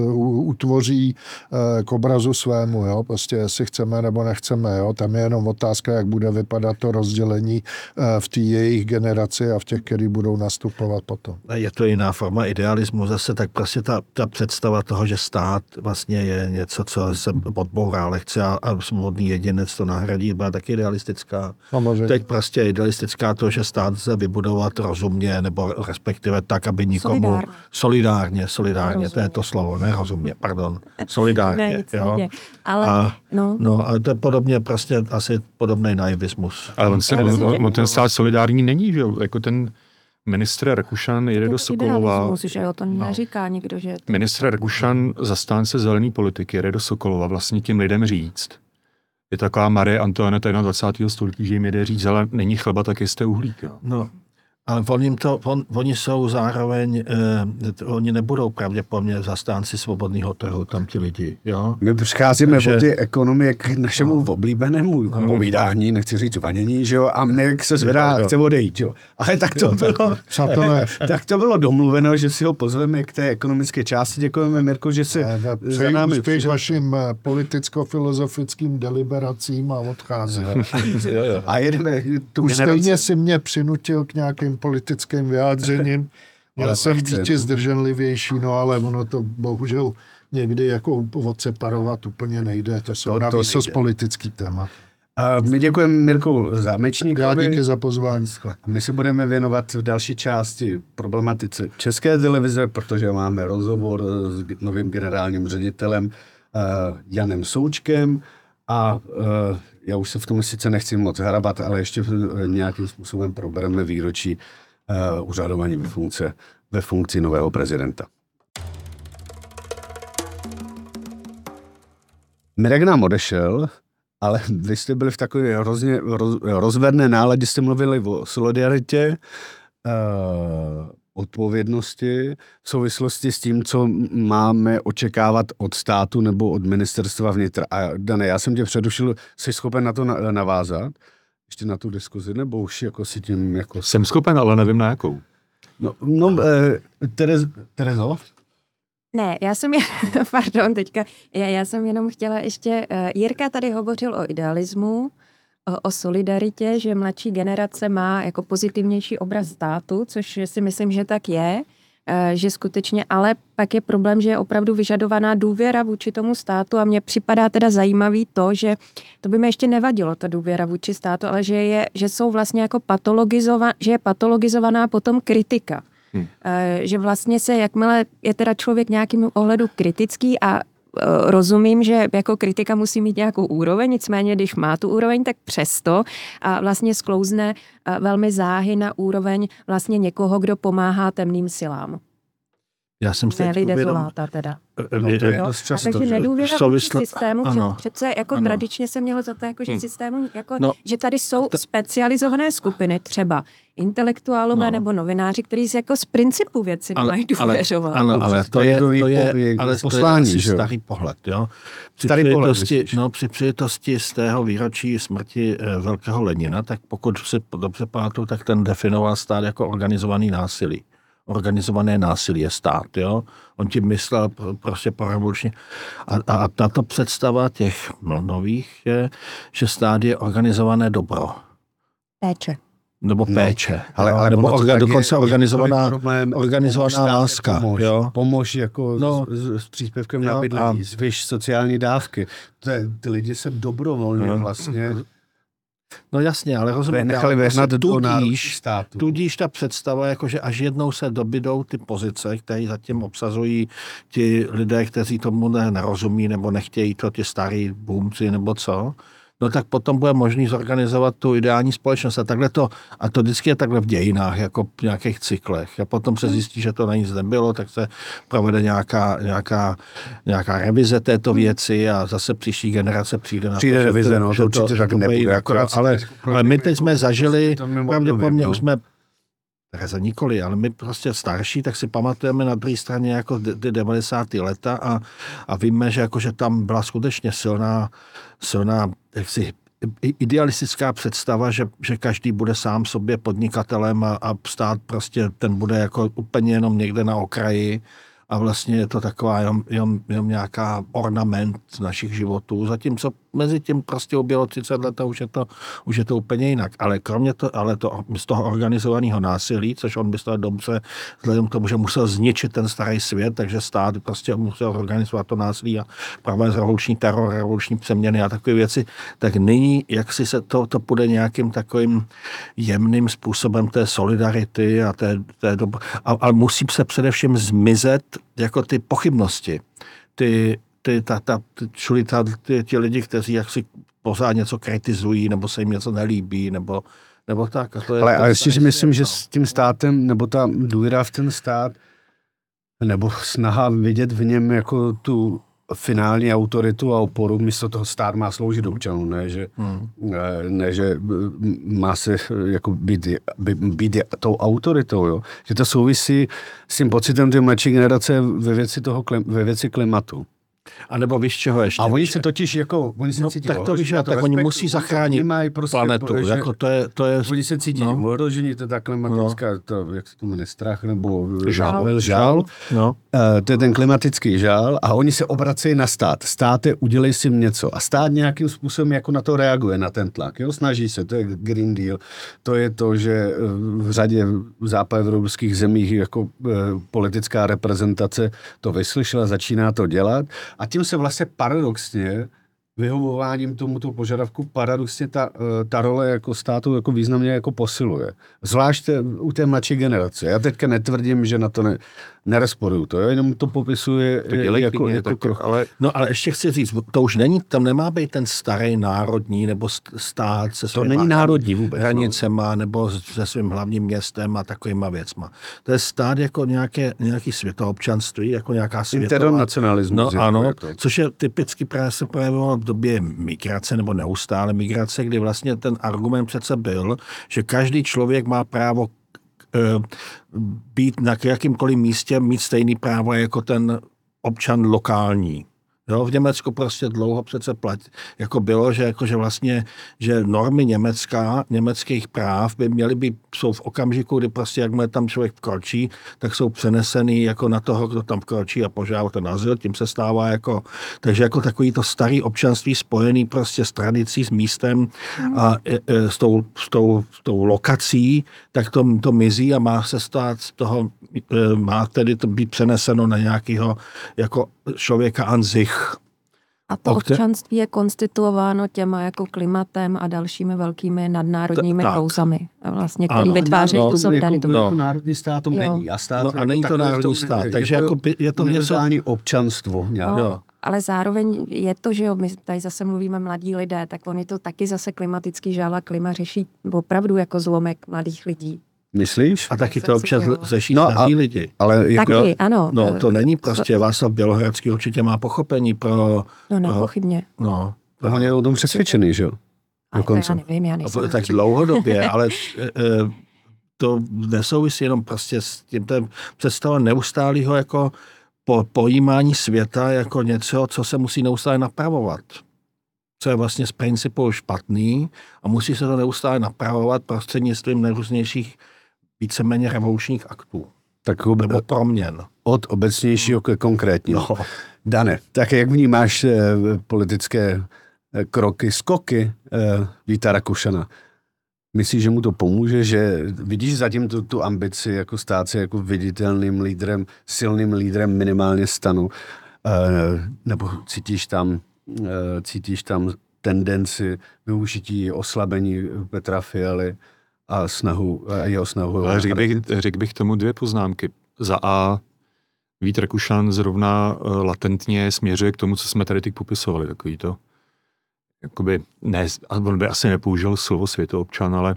utvoří k obrazu svému, jo, prostě jestli chceme nebo nechceme, jo, tam je jenom otázka, jak bude vypadat to rozdělení v té jejich generaci a v těch, který budou nastupovat potom. Je to jiná forma idealismu, zase tak prostě ta, ta představa toho, že stát vlastně je něco, co se odbourá lehce a, a svobodný jedinec to nahradí, byla taky idealistická. Samozřejmě. Teď prostě idealistická to, že stát se vybudovat rozumně nebo respektive tak, aby nikomu solidárně. solidárně Solidárně, to je to slovo, ne rozumně, pardon. Solidárně, ne, jo. Nejde. Ale, a, no. no, ale to je podobně, prostě asi podobný naivismus. Ale on, se, on, on ten stát solidární není, že jo, jako ten ministr Rakušan jede do Sokolova. Že jo, to neříká nikdo, že... Ministr Rakušan, zastánce zelené politiky, jede do Sokolova vlastně těm lidem říct, je taková Marie Antoinette dvacátého století, že jim jde říct, ale není chleba, tak jste uhlík. Jo. No, ale oni, to, on, oni jsou zároveň, eh, oni nebudou pravděpodobně zastánci svobodného trhu, tam ti lidi, jo. My přicházíme že... od ty ekonomie k našemu no. oblíbenému no. povídání, nechci říct vanění, že jo, a mne se zvedá, no. chce odejít, jo. Ale tak to, bylo, tak to bylo domluveno, že si ho pozveme k té ekonomické části. Děkujeme, Mirko, že si za námi... Úspěch vašim politicko-filozofickým deliberacím a odchází. A jedeme tu Už generaci... stejně si mě přinutil k nějakým politickým vyjádřením. Já jsem dítě zdrženlivější, no ale ono to bohužel někdy jako odseparovat úplně nejde. To jsou na výsost politický téma. A my děkujeme Mirku Zámečníkovi. Já díky za pozvání. My se budeme věnovat v další části problematice České televize, protože máme rozhovor s novým generálním ředitelem uh, Janem Součkem a uh, já už se v tom sice nechci moc hrabat, ale ještě nějakým způsobem probereme výročí uh, úřadování ve, funkce, ve funkci nového prezidenta. Mirek nám odešel, ale vy jste byli v takové hrozně roz, rozvedné náladě, jste mluvili o solidaritě, uh, odpovědnosti v souvislosti s tím, co máme očekávat od státu nebo od ministerstva vnitra. A Dane, já jsem tě předušil, jsi schopen na to navázat? Ještě na tu diskuzi, nebo už jako si tím jako... Jsem schopen, ale nevím na jakou. No, no eh, Terez, Terezo? Ne, já jsem, pardon, teďka, já, já jsem jenom chtěla ještě, uh, Jirka tady hovořil o idealismu, o, o solidaritě, že mladší generace má jako pozitivnější obraz státu, což si myslím, že tak je, uh, že skutečně, ale pak je problém, že je opravdu vyžadovaná důvěra vůči tomu státu a mně připadá teda zajímavý to, že to by mi ještě nevadilo, ta důvěra vůči státu, ale že, je, že jsou vlastně jako patologizovaná, že je patologizovaná potom kritika. Hmm. Že vlastně se, jakmile je teda člověk nějakým ohledu kritický a rozumím, že jako kritika musí mít nějakou úroveň, nicméně když má tu úroveň, tak přesto a vlastně sklouzne velmi záhy na úroveň vlastně někoho, kdo pomáhá temným silám. Já jsem se lidé zoláta teda. No, to je dost často. Takže nedůvěra souvisl... systému, ano. přece jako ano. tradičně se mělo za to, jako, že hmm. systému, jako, no, že tady jsou t... specializované skupiny, třeba intelektuálové no. nebo novináři, kteří se jako z principu věci nemají důvěřovat. Ano, ale to je, to je, ale poslání, to je starý pohled. Jo? Při starý příležitosti, no, při příležitosti z tého výročí smrti e, velkého Lenina, tak pokud si dobře pamatuju, tak ten definoval stát jako organizovaný násilí. Organizované násilí je stát, jo. On tím myslel prostě porevolučně. A, a tato představa těch nových je, že stát je organizované dobro. Péče. Nebo péče. No, ale, ale nebo orga, dokonce je, organizovaná, problém, organizovaná láska. Pomož, jo? pomož jako no, s, s příspěvkem na bydlení, zvyš sociální dávky. To je, ty lidi se dobrovolně no. vlastně... No jasně, ale rozumím. Nechali vehnat do tudíž, státu. Tudíž ta představa, jako že až jednou se dobydou ty pozice, které zatím obsazují ti lidé, kteří tomu nerozumí nebo nechtějí to, ti starý boomci nebo co, no tak potom bude možný zorganizovat tu ideální společnost. A, takhle to, a to vždycky je takhle v dějinách, jako v nějakých cyklech. A potom se zjistí, že to na nic nebylo, tak se provede nějaká, nějaká, nějaká revize této věci a zase příští generace přijde na přijde to, revize, no, to určitě tak nebude. Ale, ale my teď jsme zažili, pravděpodobně už jsme Tereza nikoli, ale my prostě starší, tak si pamatujeme na druhé straně jako ty devadesátá léta a, a víme, že, jako, že tam byla skutečně silná, silná jaksi, idealistická představa, že, že každý bude sám sobě podnikatelem a, a stát prostě ten bude jako úplně jenom někde na okraji a vlastně je to taková jenom, jenom, jenom nějaká ornament našich životů, zatímco mezi tím prostě ubělo třicet let a už je to, už je to úplně jinak. Ale kromě to, ale to, z toho organizovaného násilí, což on myslel dobře, vzhledem k tomu, že musel zničit ten starý svět, takže stát prostě musel organizovat to násilí a právě revoluční teror, revoluční přeměny a takové věci, tak nyní, jak si se to, to půjde nějakým takovým jemným způsobem té solidarity a té, té dob... ale musí se především zmizet jako ty pochybnosti, ty Ty, ta, ta, čuli ta, ty, ti lidi, kteří jaksi pořád něco kritizují, nebo se jim něco nelíbí, nebo, nebo tak. A to je, ale to ale ještě si myslím, no. že s tím státem, nebo ta důvěra v ten stát, nebo snaha vidět v něm jako tu finální autoritu a oporu, místo toho stát má sloužit občanům, ne, že, hmm. ne, že má se jako být, být tou autoritou, jo. Že to souvisí s tím pocitem té mladší generace ve věci, toho, ve věci klimatu. A nebo víš čeho ještě? A oni se totiž jako, oni se no, cítí, tak to víš, tak respektu, oni musí zachránit prostě planetu. Že, jako to je, to je, oni se cítí no. ohrožení, to je ta klimatická, no. to, jak se to jmenuje, strach, nebo žál. žál. No. Uh, to je ten klimatický žál a oni se obracejí na stát. Státe, udělej si něco. A stát nějakým způsobem jako na to reaguje, na ten tlak. Jo? Snaží se, to je Green Deal. To je to, že v řadě západoevropských zemích jako uh, politická reprezentace to vyslyšela, začíná to dělat. A tím se vlastně paradoxně vyhovováním tomuto požadavku paradoxně ta, ta role jako státu jako významně jako posiluje. Zvlášť u té mladší generace. Já teďka netvrdím, že na to ne, neresporuju to, jo? Jenom to popisuje je jako, klidně, jako tak, krok. Ale, no ale ještě chci říct, to už není, tam nemá být ten starý národní nebo stát se to není národní vůbec, hranicema no. nebo se svým hlavním městem a takovýma věcma. To je stát jako nějaké, nějaký světoobčanství, jako nějaká světová... Internacionalismus. No ano, to. Což je typicky právě se projevilo v době migrace nebo neustále migrace, kdy vlastně ten argument přece byl, že každý člověk má právo být na jakýmkoliv místě, mít stejný právo jako ten občan lokální. Jo, v Německu prostě dlouho přece platí, jako bylo, že, jako, že vlastně, že normy německá, německých práv by měly být, jsou v okamžiku, kdy prostě jakmile tam člověk vkročí, tak jsou přenesený jako na toho, kdo tam vkročí a požádá ten azyl, tím se stává jako, takže jako takový to starý občanství spojený prostě s tradicí, s místem a e, e, s, tou, s, tou, s tou lokací, tak to, to mizí a má se stát z toho, e, má tedy to být přeneseno na nějakého jako člověka an sich. A to občanství je konstituováno těma jako klimatem a dalšími velkými nadnárodními kouzami, vlastně, který ano, vytvářejí no, tu solidaritu. No. Jako národní stát to není. A, stát, no, a není to národní stát, takže jako by, je to univerzální občanstvo. No, ale zároveň je to, že jo, my tady zase mluvíme mladí lidé, tak oni to taky zase klimatický žál a klima řeší opravdu jako zlomek mladých lidí. Myslíš? A taky to občas řeší no, starý lidi. Ale jako, taky, ano. No, to není prostě, Václav Bělohradský určitě má pochopení pro... No, nepochybně. No. On je o tom přesvědčený, že jo? Já nevím, já nejsem. Tak dlouhodobě, ale to nesouvisí jenom prostě s tím, představa neustálého jako po, pojímání světa jako něco, co se musí neustále napravovat. Co je vlastně z principu špatný a musí se to neustále napravovat prostřednictvím nejrůznějších víceméně revolučních aktů. Tak ob... Nebo proměn. Od obecnějšího ke konkrétního. No. Dane, tak jak vnímáš eh, politické eh, kroky, skoky eh, Víta Rakušana? Myslíš, že mu to pomůže, že vidíš zatím tu, tu ambici jako stát se jako viditelným lídrem, silným lídrem minimálně stanu, eh, nebo cítíš tam, eh, cítíš tam tendenci využití oslabení Petra Fialy a snahu, a jeho snahu. Ale řekl bych, řek bych tomu dvě poznámky. Za A, Vít Rakušan zrovna latentně směřuje k tomu, co jsme tady teď popisovali, takový to, jakoby, ne, on by asi nepoužil slovo světoobčan, ale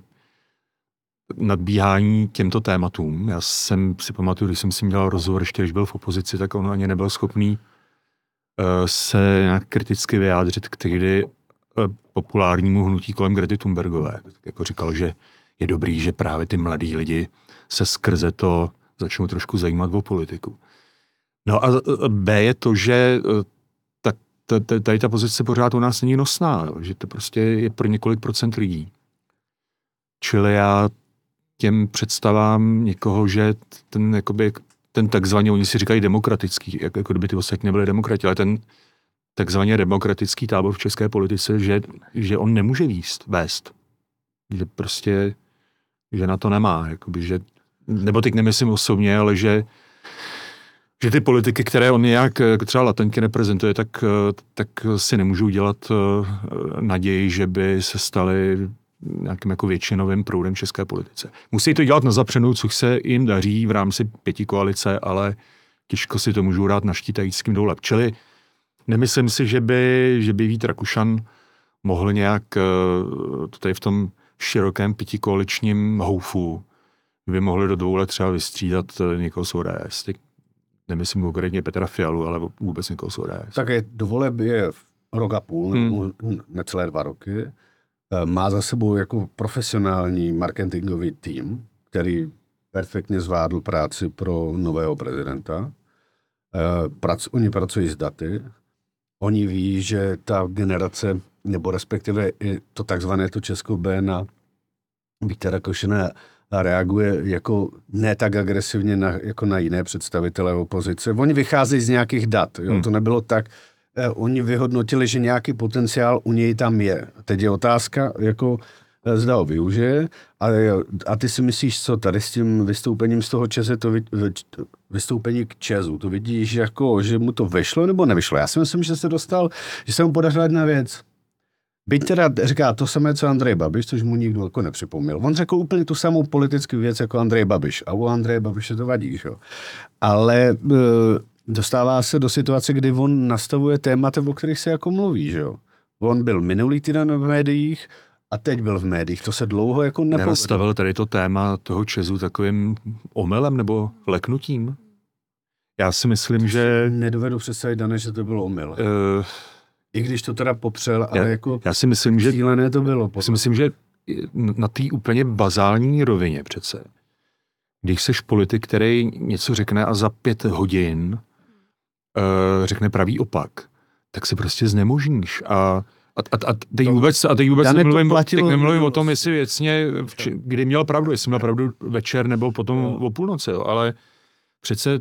nadbíhání těmto tématům. Já jsem si pamatuju, když jsem si dělal rozhovor, ještě když byl v opozici, tak on ani nebyl schopný uh, se nějak kriticky vyjádřit k tehdy uh, populárnímu hnutí kolem Grety Thunbergové. Jako říkal, že je dobrý, že právě ty mladí lidi se skrze to začnou trošku zajímat o politiku. No a B je to, že ta, ta, tady ta pozice pořád u nás není nosná, že to prostě je pro několik procent lidí. Čili já těm představám někoho, že ten, jakoby, ten takzvaně, oni si říkají demokratický, jako, jako kdyby ty ostatní nebyly demokrati, ale ten takzvaně demokratický tábor v české politice, že, že on nemůže výst, vést. Že prostě, že na to nemá. Jakoby, že, nebo teď nemyslím osobně, ale že, že ty politiky, které on nějak třeba latentně reprezentuje, tak, tak si nemůžou dělat naději, že by se staly nějakým jako většinovým proudem české politice. Musí to dělat na zapřenou, což se jim daří v rámci pěti koalice, ale těžko si to můžou dát na štítajíckým dole. Čili nemyslím si, že by, že by Vít Rakušan mohl nějak tady v tom širokém pětikoaličním houfu by mohli do dvou let třeba vystřídat někoho z O D S. nemyslím konkrétně Petra Fialu, ale vůbec někoho z O D S. Tak je, do voleb je rok a půl, hmm. necelé dva roky. Má za sebou jako profesionální marketingový tým, který perfektně zvládl práci pro nového prezidenta. Prac, oni pracují s daty. Oni ví, že ta generace, nebo respektive i to takzvané to Česko B na Víta Rakušana reaguje jako ne tak agresivně na, jako na jiné představitele opozice. Oni vycházejí z nějakých dat. Jo? Hmm. To nebylo tak. Eh, oni vyhodnotili, že nějaký potenciál u něj tam je. Teď je otázka, jako eh, zda ho využije. A, a ty si myslíš, co tady s tím vystoupením z toho Čeze, to vy, vystoupení k Česu, to vidíš, jako, že mu to vyšlo nebo nevyšlo? Já si myslím, že se dostal, že se mu podařila jedna věc. Byť teda říká to samé, co Andrej Babiš, což mu nikdo jako nepřipomněl. On řekl úplně tu samou politickou věc jako Andrej Babiš. A u Andreje Babiše to vadí, jo. Ale e, dostává se do situace, kdy on nastavuje témata, o kterých se jako mluví, že jo. On byl minulý týden v médiích a teď byl v médiích. To se dlouho jako nepovedlo. Nenastavil tady to téma toho Česu takovým omylem nebo leknutím? Já si myslím, že... Nedovedu představit, Dane, že to bylo omyl. Uh... I když to teda popřel, ale já, jako já si myslím, že, cílené to bylo. Já si myslím, že na té úplně bazální rovině přece, když seš politik, který něco řekne a za pět hodin uh, řekne pravý opak, tak se prostě znemožníš. A, a, a, a teď vůbec, a teď vůbec nemluvím, teď nemluvím o tom, jestli věcně, kdy měl pravdu, jestli měl pravdu večer nebo potom no. o půlnoci, jo. Ale přece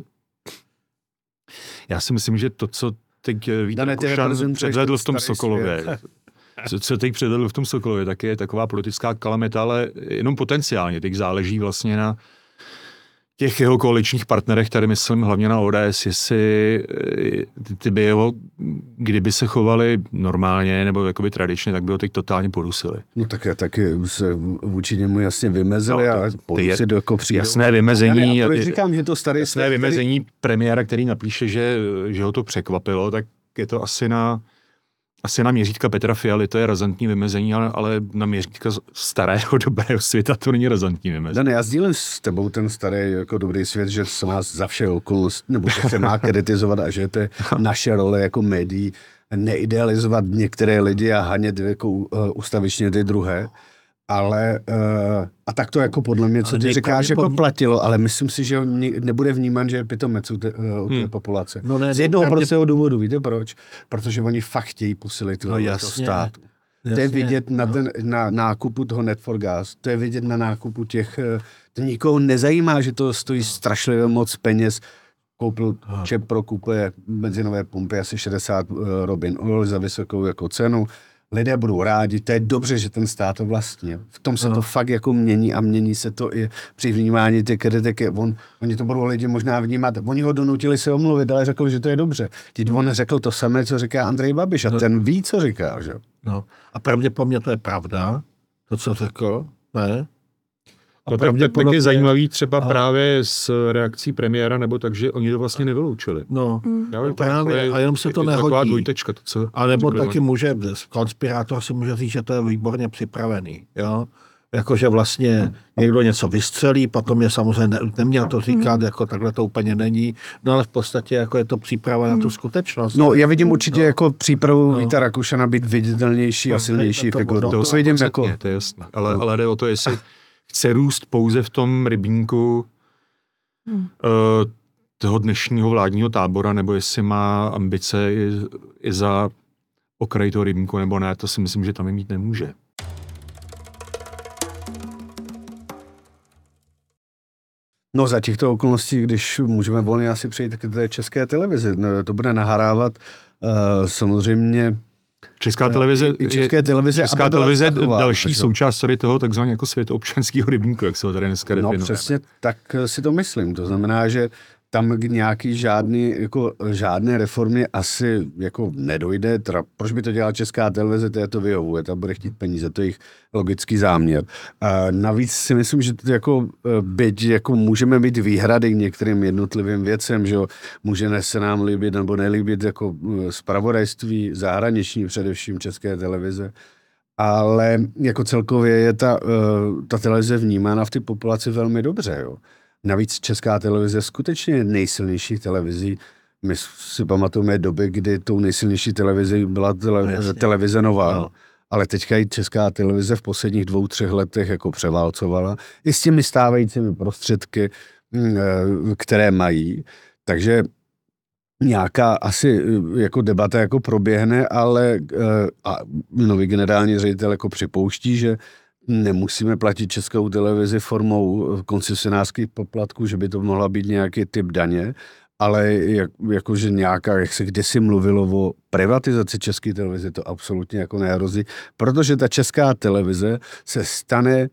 já si myslím, že to, co teď Vít Rakušan předvedl v tom Sokolově. Co, co teď předvedl v tom Sokolově, tak je taková politická kalamita, ale jenom potenciálně. Teď záleží vlastně na těch jeho koaličních partnerech, tady myslím hlavně na O D S, jestli ty by jeho, kdyby se chovali normálně nebo jakoby tradičně, tak by ho teď totálně podusili. No tak taky se vůči němu jasně vymezili no, a podusit jako přijde. Jasné vymezení. Já, já říkám, že to starý jasné vymezení který... premiéra, který napíše, že, že ho to překvapilo, tak je to asi na Asi na měřítka Petra Fialy to je razantní vymezení, ale, ale na měřítka starého dobrého světa to není razantní vymezení. Dan, já sdílím s tebou ten starý jako dobrý svět, že se má za vše okolnost, nebo že se má kritizovat a že to je naše role jako médií neidealizovat některé lidi a hanět jako uh, ustavičně ty druhé. Ale uh, a tak to jako podle mě, co ty říkáš, jako platilo, ale myslím si, že on nebude vnímán, že je pitomec u té, uh, hmm. té populace. No ne, z jednoho prostého důvodu, víte proč? Protože oni fakt chtějí posilit no, toho státu. Jasně, to je vidět na, ten, na nákupu toho Net for Gas, to je vidět na nákupu těch, to nikoho nezajímá, že to stojí strašlivě moc peněz. Koupil Čep pro kupuje benzinové pumpy asi šedesát uh, Robin Oil za vysokou jako cenu. Lidé budou rádi, to je dobře, že ten stát to vlastně. V tom se no. to fakt jako mění a mění se to i při vnímání ty kritiky. On, oni to budou lidi možná vnímat. Oni ho donutili se omluvit, ale řekl, že to je dobře. Teď on řekl to samé, co říká Andrej Babiš a no. ten ví, co říká. Že? No. A pravděpodobně to je pravda, to, co řekl, ne? No tak, tak, tak je zajímavý třeba a... právě s reakcí premiéra, nebo takže oni to vlastně nevyloučili. No, mm. Já, právě, je, a jenom se to je, nehodí. Dvojtečka, to, co a nebo taky může, konspirátor si může říct, že to je výborně připravený, jo. Jakože vlastně někdo něco vystřelí, potom je samozřejmě ne, neměl to říkat, mm. jako takhle to úplně není, no ale v podstatě jako je to příprava mm. na tu skutečnost. No já vidím určitě no. jako přípravu no. Víta Rakušana být viditelnější no, a silnější figurou. To, to, to vidím jako... To je jasné, ale, no. ale jde o to, jestli chce růst pouze v tom rybníku hmm. uh, toho dnešního vládního tábora, nebo jestli má ambice i, i za okraj toho rybníku, nebo ne, to si myslím, že tam je mít nemůže. No za těchto okolností, když můžeme volně asi přejít k té České televizi, to bude nahrávat uh, samozřejmě Česká televize je, České televize, Česká televize je další takže... součást tady toho takzvaného jako světoobčanského rybníku, jak se ho tady dneska definuje. No přesně tak si to myslím. To znamená, že tam k nějaký žádný, jako žádné reformě asi jako nedojde. Teda, proč by to dělala Česká televize, to je to vyhovuje, ta bude chtít peníze, to je jejich logický záměr. A navíc si myslím, že to jako, byť jako můžeme mít výhrady k některým jednotlivým věcem, že může se nám líbit nebo nelíbit jako zpravodajství zahraniční, především České televize, ale jako celkově je ta, ta televize vnímána v té populaci velmi dobře, jo. Navíc Česká televize skutečně nejsilnější televizí. My si pamatujeme doby, kdy tou nejsilnější televizí byla tele, no, televize Nova. No. Ale teďka i Česká televize v posledních dvou, třech letech jako převálcovala i s těmi stávajícími prostředky, které mají. Takže nějaká asi jako debata jako proběhne, ale a nový generální ředitel jako připouští, že nemusíme platit Českou televizi formou koncesionářských poplatků, že by to mohla být nějaký typ daně, ale jak, jakože nějaká, jak se kdysi mluvilo o privatizaci České televize, to absolutně jako nehrozí, protože ta Česká televize se stane eh,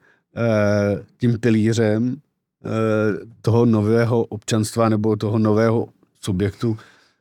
tím pilířem eh, toho nového občanstva nebo toho nového subjektu.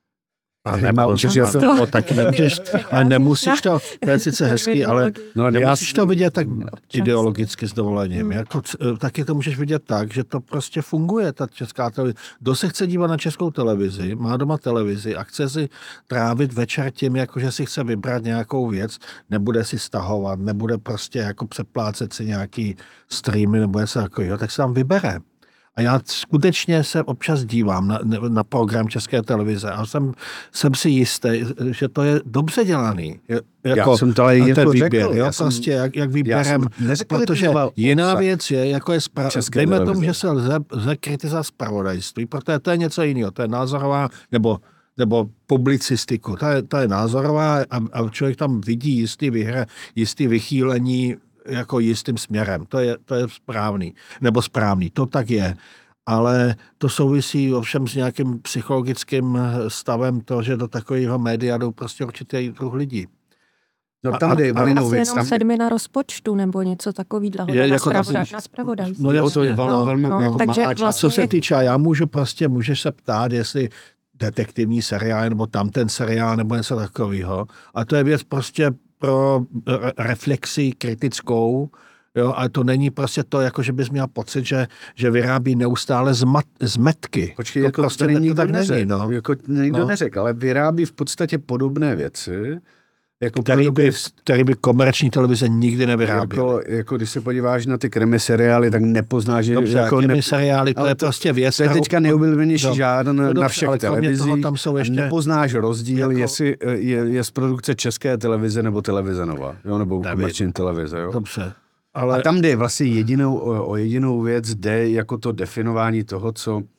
A nemá určitě to, to taky nemůžeš, ale nemusíš to, to je sice hezký, ale no, nemusíš to vidět tak ideologicky s dovolením. Jako, taky to můžeš vidět tak, že to prostě funguje, ta Česká televize. Kdo se chce dívat na Českou televizi, má doma televizi a chce si trávit večer tím, jako že si chce vybrat nějakou věc, nebude si stahovat, nebude prostě jako přeplácet si nějaký streamy nebo něco takového, tak se tam vybere. A já skutečně se občas dívám na, na program České televize a jsem, jsem si jistý, že to je dobře dělaný. Jako, já jsem to ale jako výběr, řekl. Jo, prostě jak, jak výběrem, protože jiná věc je, jako je spra- dejme televize. Tomu, že se lze, lze kritizovat zpravodajství, protože to je něco jiného, to je názorová, nebo, nebo publicistiku, to je, to je názorová a, a člověk tam vidí jistý, vyhra, jistý vychýlení jako jistým směrem. To je, to je správný. Nebo správný. To tak je. Ale to souvisí ovšem s nějakým psychologickým stavem to, že do takového média jdou prostě určitý druh lidí. No tam jde jenom tam... sedmina rozpočtu nebo něco takového je, na, jako spravodaj, na spravodajství. No, to je no, velmi... No, jako takže vlastně... A co se týče, já můžu prostě, můžeš se ptát, jestli detektivní seriál nebo tamten seriál nebo něco takového. A to je věc prostě pro reflexi kritickou, jo, ale to není prostě to, jako že bys měl pocit, že, že vyrábí neustále zmat, zmetky. Počkej, to jako prostě to nikdo tak neřekl, není, no. Jako nikdo no. neřekl, ale vyrábí v podstatě podobné věci, jako který, by, který by komerční televize nikdy nevyráběly. Jako, jako když se podíváš na ty krimi seriály, tak nepoznáš, že... Dobře, jako krimi ne... seriály, to je to, prostě věc. To je teďka nejoblíbenější no, žádn no, na všech televizích. Tam jsou ještě... Nepoznáš rozdíl, jako... jestli je, je z produkce České televize nebo televize Nova, jo, nebo komerční televize. Jo. Dobře. Ale... A tam jde vlastně jedinou, o, o jedinou věc, jde jako to definování toho, co... Uh,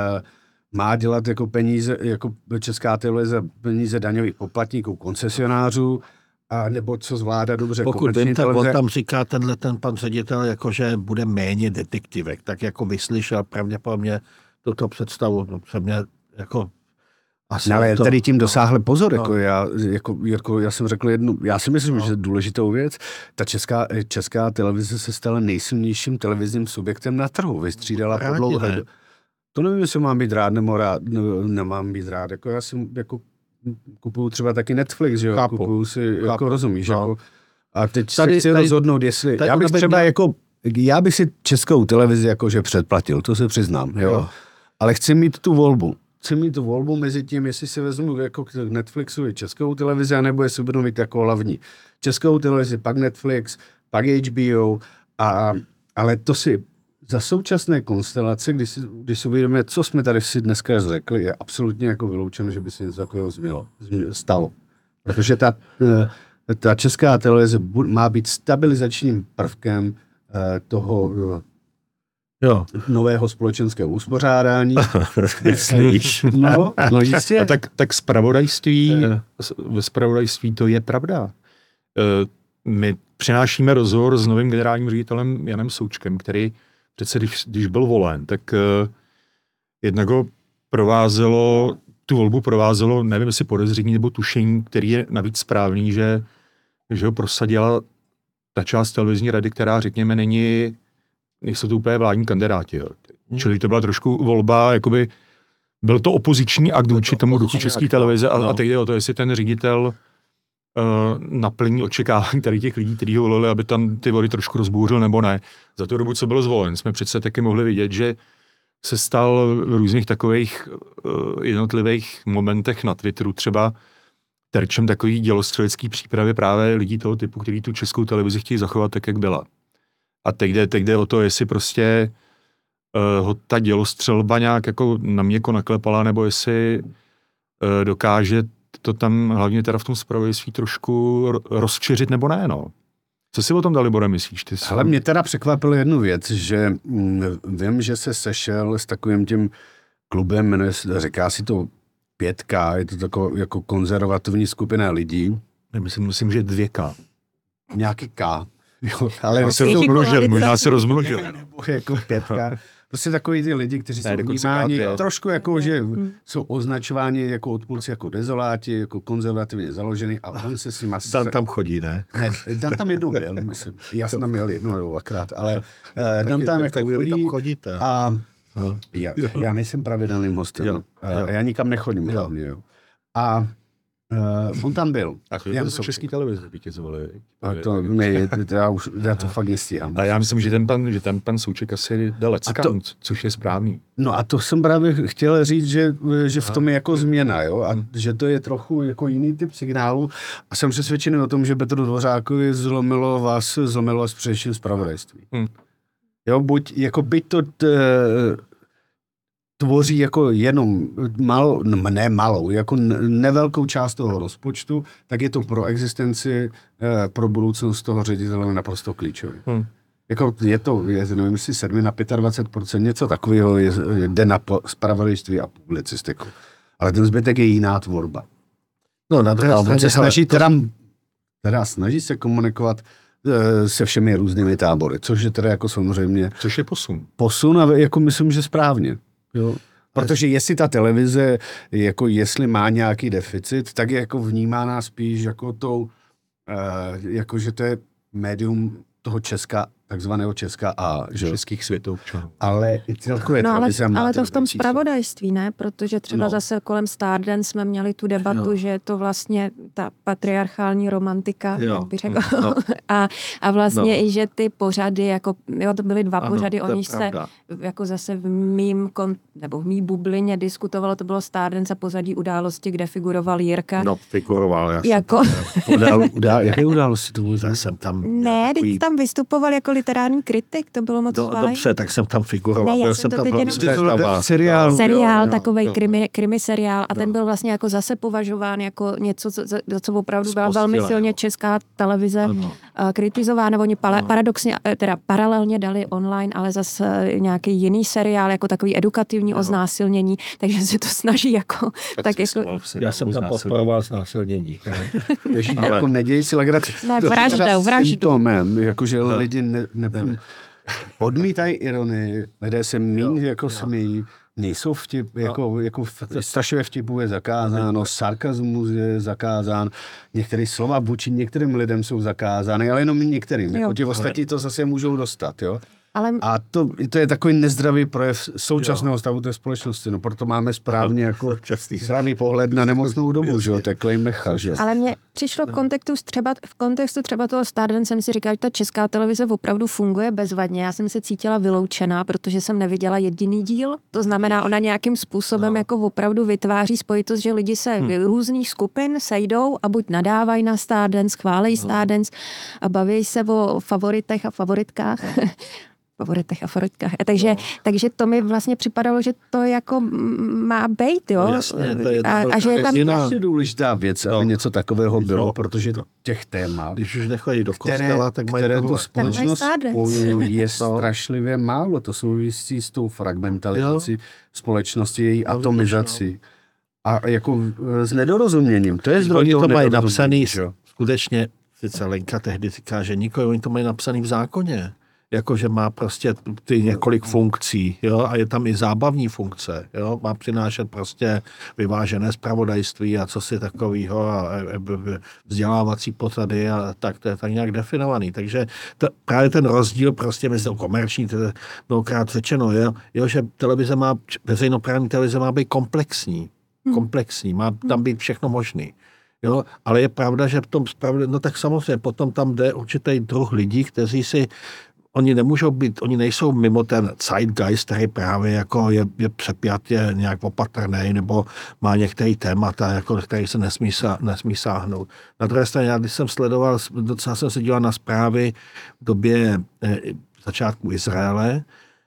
má dělat jako peníze, jako Česká televize, peníze daňových poplatníků, koncesionářů, a nebo co zvládá dobře pokud vím, tak on tam říká tenhle ten pan ředitel, jako že bude méně detektivek, tak jako vyslyšel pravděpodobně tuto představu. No, se mě jako asi no, ale to, tady tím dosáhli pozor, no. jako, já, jako, jako já jsem řekl jednu, já si myslím, no. že je důležitou věc, ta česká, česká televize se stala nejsilnějším televizním subjektem na trhu, vystřídala po dlouhé. To nevím, jestli mám být rád nebo rád, ne, nemám být rád, jako já si jako kupuju třeba taky Netflix, že jo, Chápu. kupuju si, Chápu. jako rozumíš, no. jako, a teď tady, se chci tady, rozhodnout, jestli, já bych třeba mě... jako, já bych si Českou televizi jakože předplatil, to se přiznám, jo, jo. ale chci mít tu volbu, chci mít tu volbu mezi tím, jestli si vezmu jako k Netflixu Českou televizi, anebo jestli budu mít jako hlavní Českou televizi, pak Netflix, pak H B O, a, ale to si za současné konstelace, když si, když si uvědomíme, co jsme tady si dneska řekli, je absolutně jako vyloučeno, že by se něco takového změlo, stalo. Protože ta, ta Česká televize má být stabilizačním prvkem toho jo. nového společenského uspořádání. no, no jistě. A tak, tak zpravodajství, ve zpravodajství to je pravda. My přinášíme rozhovor s novým generálním ředitelem Janem Součkem, který přece, když, když byl volen, tak uh, jednak ho provázelo, tu volbu provázelo, nevím, jestli podezření nebo tušení, který je navíc správný, že, že ho prosadila ta část televizní rady, která, řekněme, není, nejsou to úplně vládní kandidáti. Jo. Hmm. Čili to byla trošku volba, jakoby, byl to opoziční akt vůči tomu duchu České televize a, no. a teď jde o to, jestli ten ředitel Uh, naplní očekávání tady těch lidí, kteří ho volili, aby tam ty vody trošku rozbouřil nebo ne. Za tu dobu, co byl zvolen, jsme přece taky mohli vidět, že se stal v různých takových uh, jednotlivých momentech na Twitteru třeba terčem takový dělostřelecký přípravy právě lidí toho typu, kteří tu Českou televizi chtějí zachovat tak, jak byla. A teď jde, teď jde o to, jestli prostě ho ta dělostřelba nějak jako na měko naklepala, nebo jestli uh, dokáže to tam hlavně teda v tom zpravodajství trošku rozčiřit, nebo ne, no. Co si o tom, Dalibore, myslíš? Ty Ale mě teda překvapilo jednu věc, že mm, vím, že se sešel s takovým tím klubem, jmenuje se, říká si to pět ká, je to tako, jako konzervativní skupina lidí. Myslím, myslím, že dvě ká. Nějaký K. Jo, ale já se rozmnožil, možná se rozmnožil. Nebo jako pět ká. Prostě takový ty lidi, kteří jsou vnímáni trošku jako, že jsou označováni jako odpůrci, jako dezoláti, jako konzervativně založený a on se s nima... Dan tam chodí, ne? Ne, Dan tam jednou byl, myslím. Já jsem tam měl jednou nebo dvakrát, ale uh, Dan tam jako chodí tam chodíte. A já, já nejsem pravidelným hostem. Jo, jo. Já nikam nechodím hlavně, jo. A Uh, on tam byl. A to je Český televize vítězovali. A to ne, já, už, já to fakt nestíhám. A já myslím, že ten pan, že ten pan Souček asi jde leckam, což je správný. No a to jsem právě chtěl říct, že, že v tom je jako změna, jo, a že to je trochu jako jiný typ signálu a jsem přesvědčený o tom, že Petru Dvořákovi zlomilo vás, zlomilo vás především zpravodajství. Hmm. Jo, buď, jako byť to t, tvoří jako jenom malou, ne malou, jako nevelkou část toho rozpočtu, tak je to pro existenci, pro budoucnost toho ředitele naprosto klíčový. Hmm. Jako je to, je, nevím, jestli sedm na dvacet pět procent, něco takového je, jde na zpravodajství a publicistiku. Ale ten zbytek je jiná tvorba. No, na druhé straně se snaží, to... teda, teda snaží se komunikovat se všemi různými tábory, což je teda jako samozřejmě... Což je posun. Posun a jako myslím, že správně. Jo. Protože jestli ta televize, jako jestli má nějaký deficit, tak je jako vnímána spíš jako tou, uh, jako že to je médium toho Česka, takzvaného Česka A, že? Českých světů. Ale celkově no, ale, ale, ale to v tom zpravodajství, ne? Protože třeba no. zase kolem Stardance jsme měli tu debatu, no. že je to vlastně ta patriarchální romantika, jo. jak by řekl. No. a, a vlastně no. i, že ty pořady, jako, jo, to byly dva ano, pořady, o nich se jako zase v mým, kon, nebo v mý bublině diskutovalo, to bylo Stardance a pozadí události, kde figuroval Jirka. No, figuroval, já jako... udál, udál, jaké události to byl? jsem tam... Ne, teď tam vystupoval jako literární kritik, to bylo moc Do, fajn. Dobře, tak jsem tam figuroval. Ne, já jsem jsem to tam teď jenom... Seriál. Seriál, takovej krimi, krimi seriál a ten byl vlastně jako zase považován jako něco, co, za co opravdu byla velmi silně česká televize ano. kritizována. Oni pala, paradoxně, teda paralelně dali online, ale zase nějaký jiný seriál, jako takový edukativní ano. o znásilnění, takže se to snaží jako... tak jako... Já jsem tam podporoval znásilnění. Ježí, ale... jako nedějí si legraci. Ne, vraždou, vraždou. Jakože lidi ne, ne, odmítají ironii, lidé se míň jako smí, nejsou vtip, jako, jako strašivě vtipů je zakázáno, sarkazmus je zakázán, některé slova vůči některým lidem jsou zakázány, ale jenom některým, jako ti ostatní to zase můžou dostat, jo. Ale... A to, to je takový nezdravý projev současného stavu té společnosti, no proto máme správně jako správný pohled na nemocnou dobu, že jo, takový mecha, že? Ale mně přišlo v kontextu třeba, v kontextu třeba toho Stardance jsem si říkala, že ta česká televize opravdu funguje bezvadně. Já jsem se cítila vyloučená, protože jsem neviděla jediný díl. To znamená, ona nějakým způsobem no. jako opravdu vytváří spojitost, že lidi se hmm. různých skupin sejdou a buď nadávají na Stardance, chválej no. Stardance a baví se o favoritech a favoritkách. favoritech a favoritkách. Takže, no. takže to mi vlastně připadalo, že to jako má být, jo. No jasně, to je, a, a že je tam jiná důležitá věc, aby no. něco takového bylo, no. protože těch témat, když už nechodí do kostela, tak mají které tu společnost spojují, je strašlivě málo. To souvisí s tou fragmentalizací společnosti, její no, atomizací. A jako s nedorozuměním. To je zdroj toho to mají napsaný, skutečně, sice Lenka tehdy říká, že nikoli, oni to mají napsaný v zákoně. Jakože má prostě ty několik funkcí, jo, a je tam i zábavní funkce, jo, má přinášet prostě vyvážené zpravodajství a co si takovýho a vzdělávací pořady a tak, to je tak nějak definovaný. Takže to, právě ten rozdíl prostě mezi komerční, to je mnohokrát řečeno, jo, jo, že televize má, veřejnoprávní televize má být komplexní, komplexní, má tam být všechno možný. Jo, ale je pravda, že v tom spravedl... no tak samozřejmě potom tam jde určitý druh lidí, kteří si oni nemůžou být, oni nejsou mimo ten zeitgeist, který právě jako je, je přepjatě nějak opatrný, nebo má některé témata, jako, který se nesmí, nesmí sáhnout. Na druhé straně, já když jsem sledoval, docela jsem se díval na zprávy v době eh, začátku Izraele,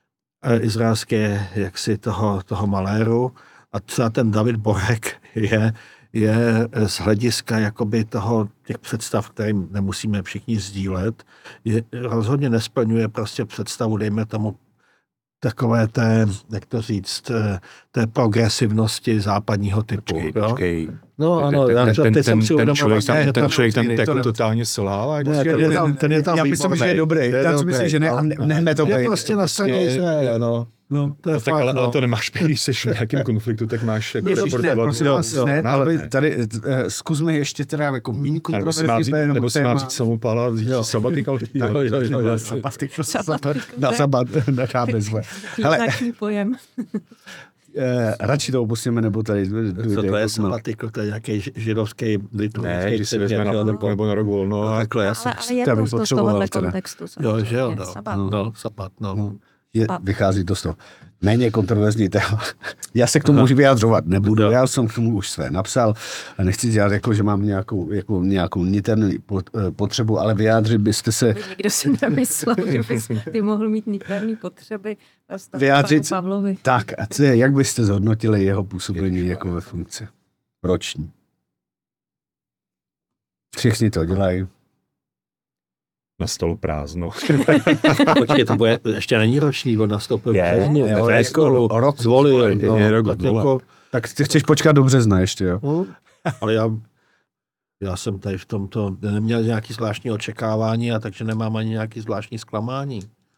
izraelské jaksi toho, toho maléru. A třeba ten David Borek je, je z hlediska jakoby toho, těch představ, kterým nemusíme všichni sdílet, je, rozhodně nesplňuje prostě představu, dejme tomu, takové té, jak to říct, té progresivnosti západního typu. Počkej, počkej. No ano, ten, já, ten, teď jsem ten, si ten člověk tam, ten, ten člověk tam to jako ne, totálně selhává. Ne, ten, ten, ten je tam já výborný. myslím, že je dobrý. Já si myslím, že ne, nechme to být. Je prostě na straně Izraele, no. No, to je no, fakt, tak, ale, no. ale to nemáš, když jsi v nějakém konfliktu, tak máš jako reportovat. Ne, ne, ale tady uh, zkusme ještě teda jako méně kontroverzní. Nebo si má říct samopála, vzít sabatikal. Na sabat, na chábezle. Hele, pojem. Eh, radši to opustíme, nebo tady... Co to je sabatikl, to je nějaký židovský liturgický. Ne, když si vezme na půlku nebo na rok volno. No, takhle, já jsem... Ale, ale je to, to z tohohle kontextu. Jo, že jo, no. Sabat. No, sabat, no. no. Je, vychází to z toho. Méně kontroverzní téma. Já se k tomu už vyjádřovat nebudu. Já jsem k tomu už své napsal a nechci dělat, jako, že mám nějakou, jako, nějakou niterní potřebu, ale vyjádřit byste se... Nikdo si nemyslel, že bys ty mohl mít niterní potřeby. Vyjádřit Pavlovi. Tak, a co, jak byste zhodnotili jeho působení jako ve funkci? Roční. Všichni to dělají. Na stolu prázdno. Počkej, to bude, ještě není roční, on nastoupil je, přes mě, jo, je, jako rok zvolil. No, je rok, tak, jako, tak ty chceš počkat do března ještě, jo? No, ale já, já jsem tady v tomto neměl nějaký zvláštní očekávání, a takže nemám ani nějaký zvláštní zklamání.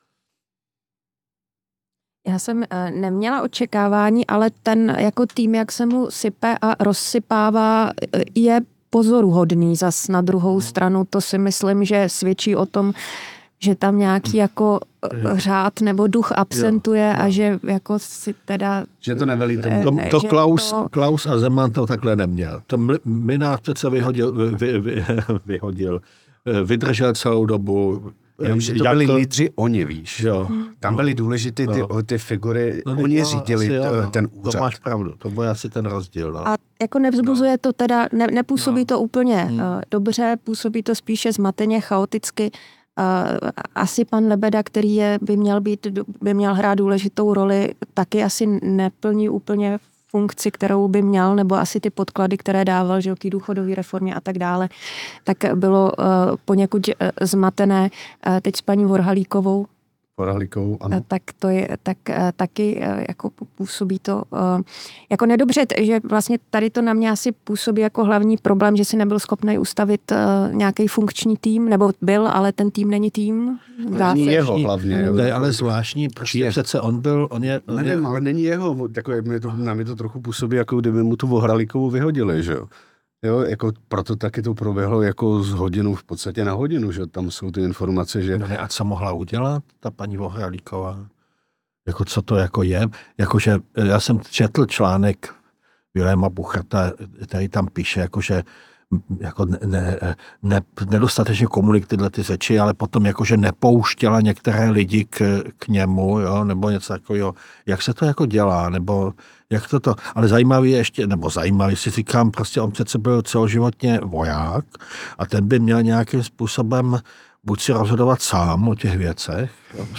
Já jsem neměla očekávání, ale ten jako tým, jak se mu sype a rozsypává, je pozoruhodný. Zas na druhou stranu to si myslím, že svědčí o tom, že tam nějaký jako řád nebo duch absentuje a že jako si teda... Že to nevelí tomu. To, to Klaus, to... Klaus a Zeman to takhle neměl. To Mlynář přece vyhodil, vy, vy, vyhodil, vydržel celou dobu. Jenomže to byli to... lídři, oni, víš. Jo. Tam byly důležité ty, no. ty figury, no, oni řídili asi, t, ten úřad. To máš pravdu, to bude asi ten rozdíl. No. A jako nevzbuzuje no. to teda, ne, nepůsobí no. to úplně hmm. uh, dobře, působí to spíše zmateně, chaoticky. Uh, asi pan Lebeda, který je, by měl být, by měl hrát důležitou roli, taky asi neplní úplně funkci, kterou by měl, nebo asi ty podklady, které dával, že k důchodové reformě a tak dále, tak bylo uh, poněkud uh, zmatené. Uh, teď s paní Vorhalíkovou, Vorhalíkovou, ano. tak to je, tak uh, taky uh, jako působí to uh, jako nedobře, že vlastně tady to na mě asi působí jako hlavní problém, že si nebyl schopný ustavit uh, nějaký funkční tým, nebo byl, ale ten tým není tým. Není jeho hlavně. To je ale zvláštní, protože přece on byl, on je... On nevím, je... ale není jeho, takové, mě to, na mě to trochu působí, jako kdyby mu tu Vorhalíkovou vyhodili, že jo. Jo, jako proto taky to proběhlo jako z hodinu v podstatě na hodinu, že tam jsou ty informace, že... No ne, a co mohla udělat ta paní Vorhalíková? Jako co to jako je? Jakože já jsem četl článek Viléma Bucharta, který tam píše, jakože jako ne, ne, ne, nedostatečně komunik tyhle ty řeči, ale potom jakože nepouštěla některé lidi k, k němu, jo, nebo něco takového. Jak se to jako dělá, nebo jak to to, ale zajímavý je ještě, nebo zajímavý si říkám, prostě on přece byl celoživotně voják a ten by měl nějakým způsobem buď si rozhodovat sám o těch věcech.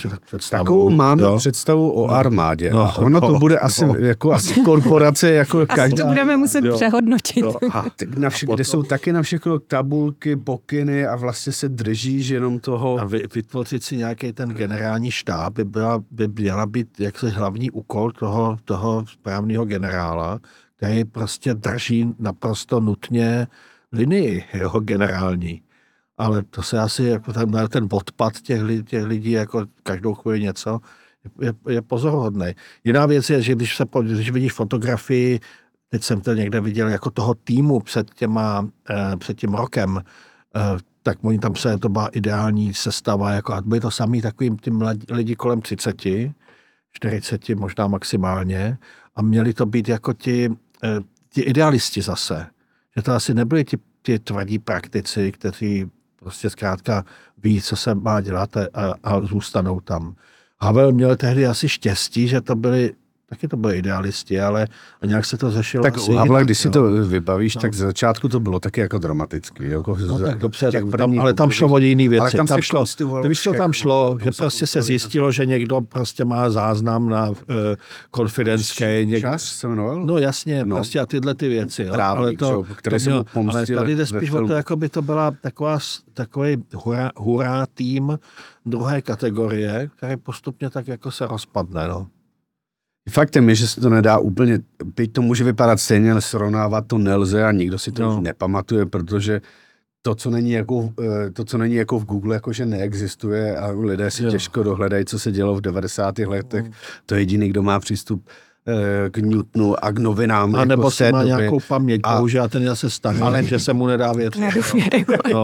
Takovou máme jo? představu o armádě. No, a ono to no, bude asi, no. jako, asi korporace, jako asi každá. to budeme muset jo. přehodnotit. Jo. A na vše, kde jsou taky na všechno tabulky, pokyny a vlastně se držíš jenom toho. A vy, vytvořit si nějaký ten generální štáb by, byla, by měla být jaksi hlavní úkol toho, toho správného generála, který prostě drží naprosto nutně linii jeho generální. Ale to se asi, jako ten, ten odpad těch, těch lidí, jako každou chvíli něco, je, je pozoruhodný. Jiná věc je, že když, se, když vidíš fotografii, teď jsem to někde viděl, jako toho týmu před, těma, eh, před tím rokem, eh, tak oni tam se, to byla ideální sestava, jako, a byli to samý takovým tím lidi kolem třiceti, čtyřiceti možná maximálně, a měli to být jako ti, eh, ti idealisti zase. Že to asi nebyli ti, ti tvrdí praktici, kteří prostě zkrátka ví, co se má dělat a, a zůstanou tam. Havel měl tehdy asi štěstí, že to byli taky to byli idealisti, ale nějak se to řešilo. Tak u Havla, když si to vybavíš, no. tak z začátku to bylo taky jako dramatický. Jako no, tak dobře, tak tam, ale tam šlo o jiný věci. Ale tam, tam šlo, to víš, co tam šlo, že prostě se zjistilo, že někdo prostě má záznam na uh, confidence key. Něk... Čas se jmenoval? No jasně, no. prostě a tyhle ty věci. Právník, ale to, které se mu pomstily. Ale tady jde spíš o to, jako by to byla taková, takový hurá, hurá tým druhé kategorie, který postupně tak jako se rozpadne, no. Faktem je, že se to nedá úplně, byť to může vypadat stejně, ale srovnávat to nelze a nikdo si to no. nepamatuje, protože to, co není jako, to, co není jako v Google, jakože neexistuje a lidé si jo. těžko dohledají, co se dělo v devadesátých letech. No. To je jediný, kdo má přístup k Newtonu a k novinám. A nebo se má nějakou paměť, a bohužel a ten je zase starý, ale že se mu nedá vědět. No.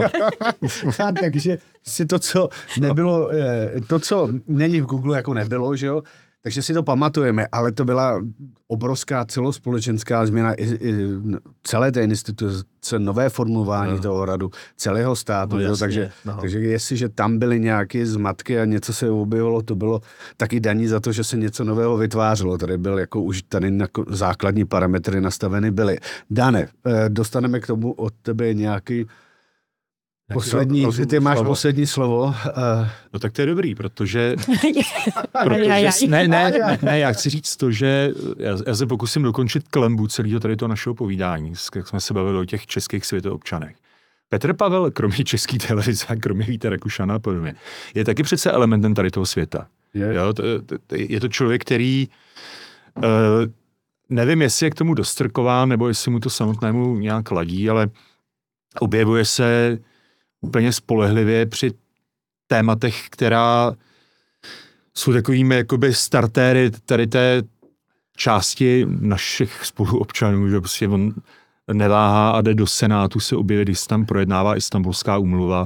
Takže si to, co nebylo, to, co není v Google, jako nebylo, že jo, takže si to pamatujeme, ale to byla obrovská celospolečenská změna i, i celé té instituce, nové formulování no. toho radu, celého státu. No, jasně, takže, no. takže jestliže tam byly nějaké zmatky a něco se objevilo, to bylo taky daní za to, že se něco nového vytvářelo. Tady byl jako už tady základní parametry nastaveny byly. Dane, dostaneme k tomu od tebe nějaký poslední, rozum, ty máš slovo. poslední slovo. Uh... No tak to je dobrý, protože... protože ne, ne, ne, ne, já chci říct to, že já, já se pokusím dokončit klembu celého tady toho našeho povídání, jak jsme se bavili o těch českých světoobčanech. Petr Pavel, kromě české televize, kromě Víta Rakušana a podobně, je taky přece elementem tady toho světa. Je, jo, to, to, je to člověk, který... Uh, nevím, jestli je k tomu dostrkován, nebo jestli mu to samotnému nějak ladí, ale objevuje se úplně spolehlivě při tématech, která jsou takovými jakoby startéry tady té části našich spoluobčanů, že prostě on neváhá a jde do Senátu se objevit, když se tam projednává Istanbulská úmluva.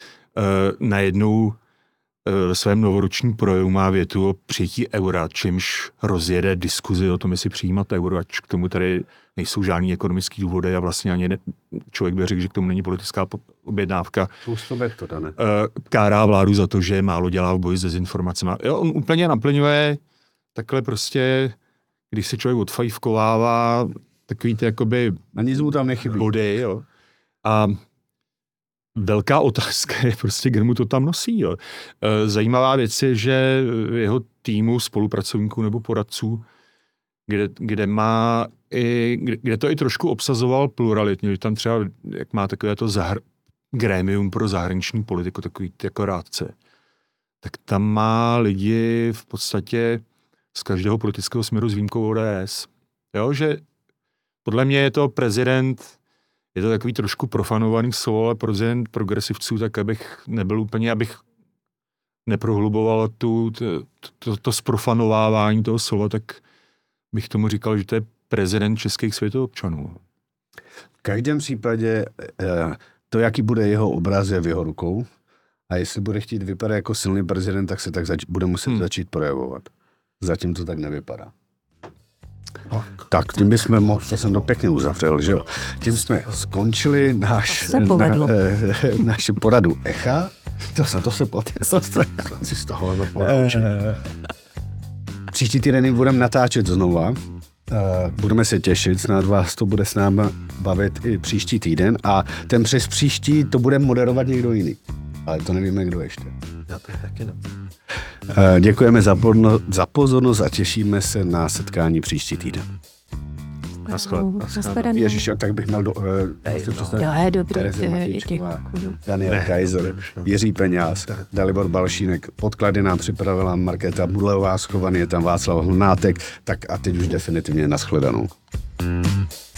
E, najednou e, ve svém novoročním projevu má větu o přijetí eura, čímž rozjede diskuzi o tom, jestli přijímat euro, ač k tomu tady nejsou žádný ekonomický důvody a vlastně ani ne, člověk by řekl, že k tomu není politická objednávka. To, Dane. Kárá vládu za to, že málo dělá v boji s dezinformacemi. Jo, on úplně naplňuje takhle prostě, když se člověk odfajfkovává, takový ty jakoby a nic mu tam nechybí. Body, jo. A velká otázka je prostě, kde mu to tam nosí. Jo. Zajímavá věc je, že jeho týmu spolupracovníků nebo poradců, kde, kde má i, kde, kde to i trošku obsazoval pluralitně, že tam třeba, jak má takové to zahr- grémium pro zahraniční politiku, takový jako rádce, tak tam má lidi v podstatě z každého politického směru s výjimkou O D S. Jo, že podle mě je to prezident, je to takový trošku profanovaný slovo, ale prezident progresivců, tak abych nebyl úplně, abych neprohluboval tu, to, to, to zprofanovávání toho slova, tak bych tomu říkal, že to je prezident českých světoobčanů. V každém případě to, jaký bude jeho obraz, je v jeho rukou. A jestli bude chtít vypadat jako silný prezident, tak se tak zač- bude muset hmm. začít projevovat. Zatím to tak nevypadá. No, tak, tím bychom mohli, to jsem to pěkně uzavřel, že jo. Tím jsme skončili náš, na, e, naši poradu Echa. To se, to se povedlo. Si z toho e, Příští týden budeme natáčet znova. Uh, budeme se těšit, snad vás to bude s námi bavit i příští týden a ten přes příští to bude moderovat někdo jiný. Ale to nevíme, kdo ještě. Já to taky ne. Uh, děkujeme za, porno, za pozornost a těšíme se na setkání příští týden. Naschledanou. Ježiš, tak bych měl do... Uh, no. Jo, je dobrý. Daniel Kaiser, Jiří Peňáz, Dalibor Balšínek, podklady nám připravila Markéta Budleová, schovaný je tam Václav Hlunátek, tak a teď už definitivně naschledanou.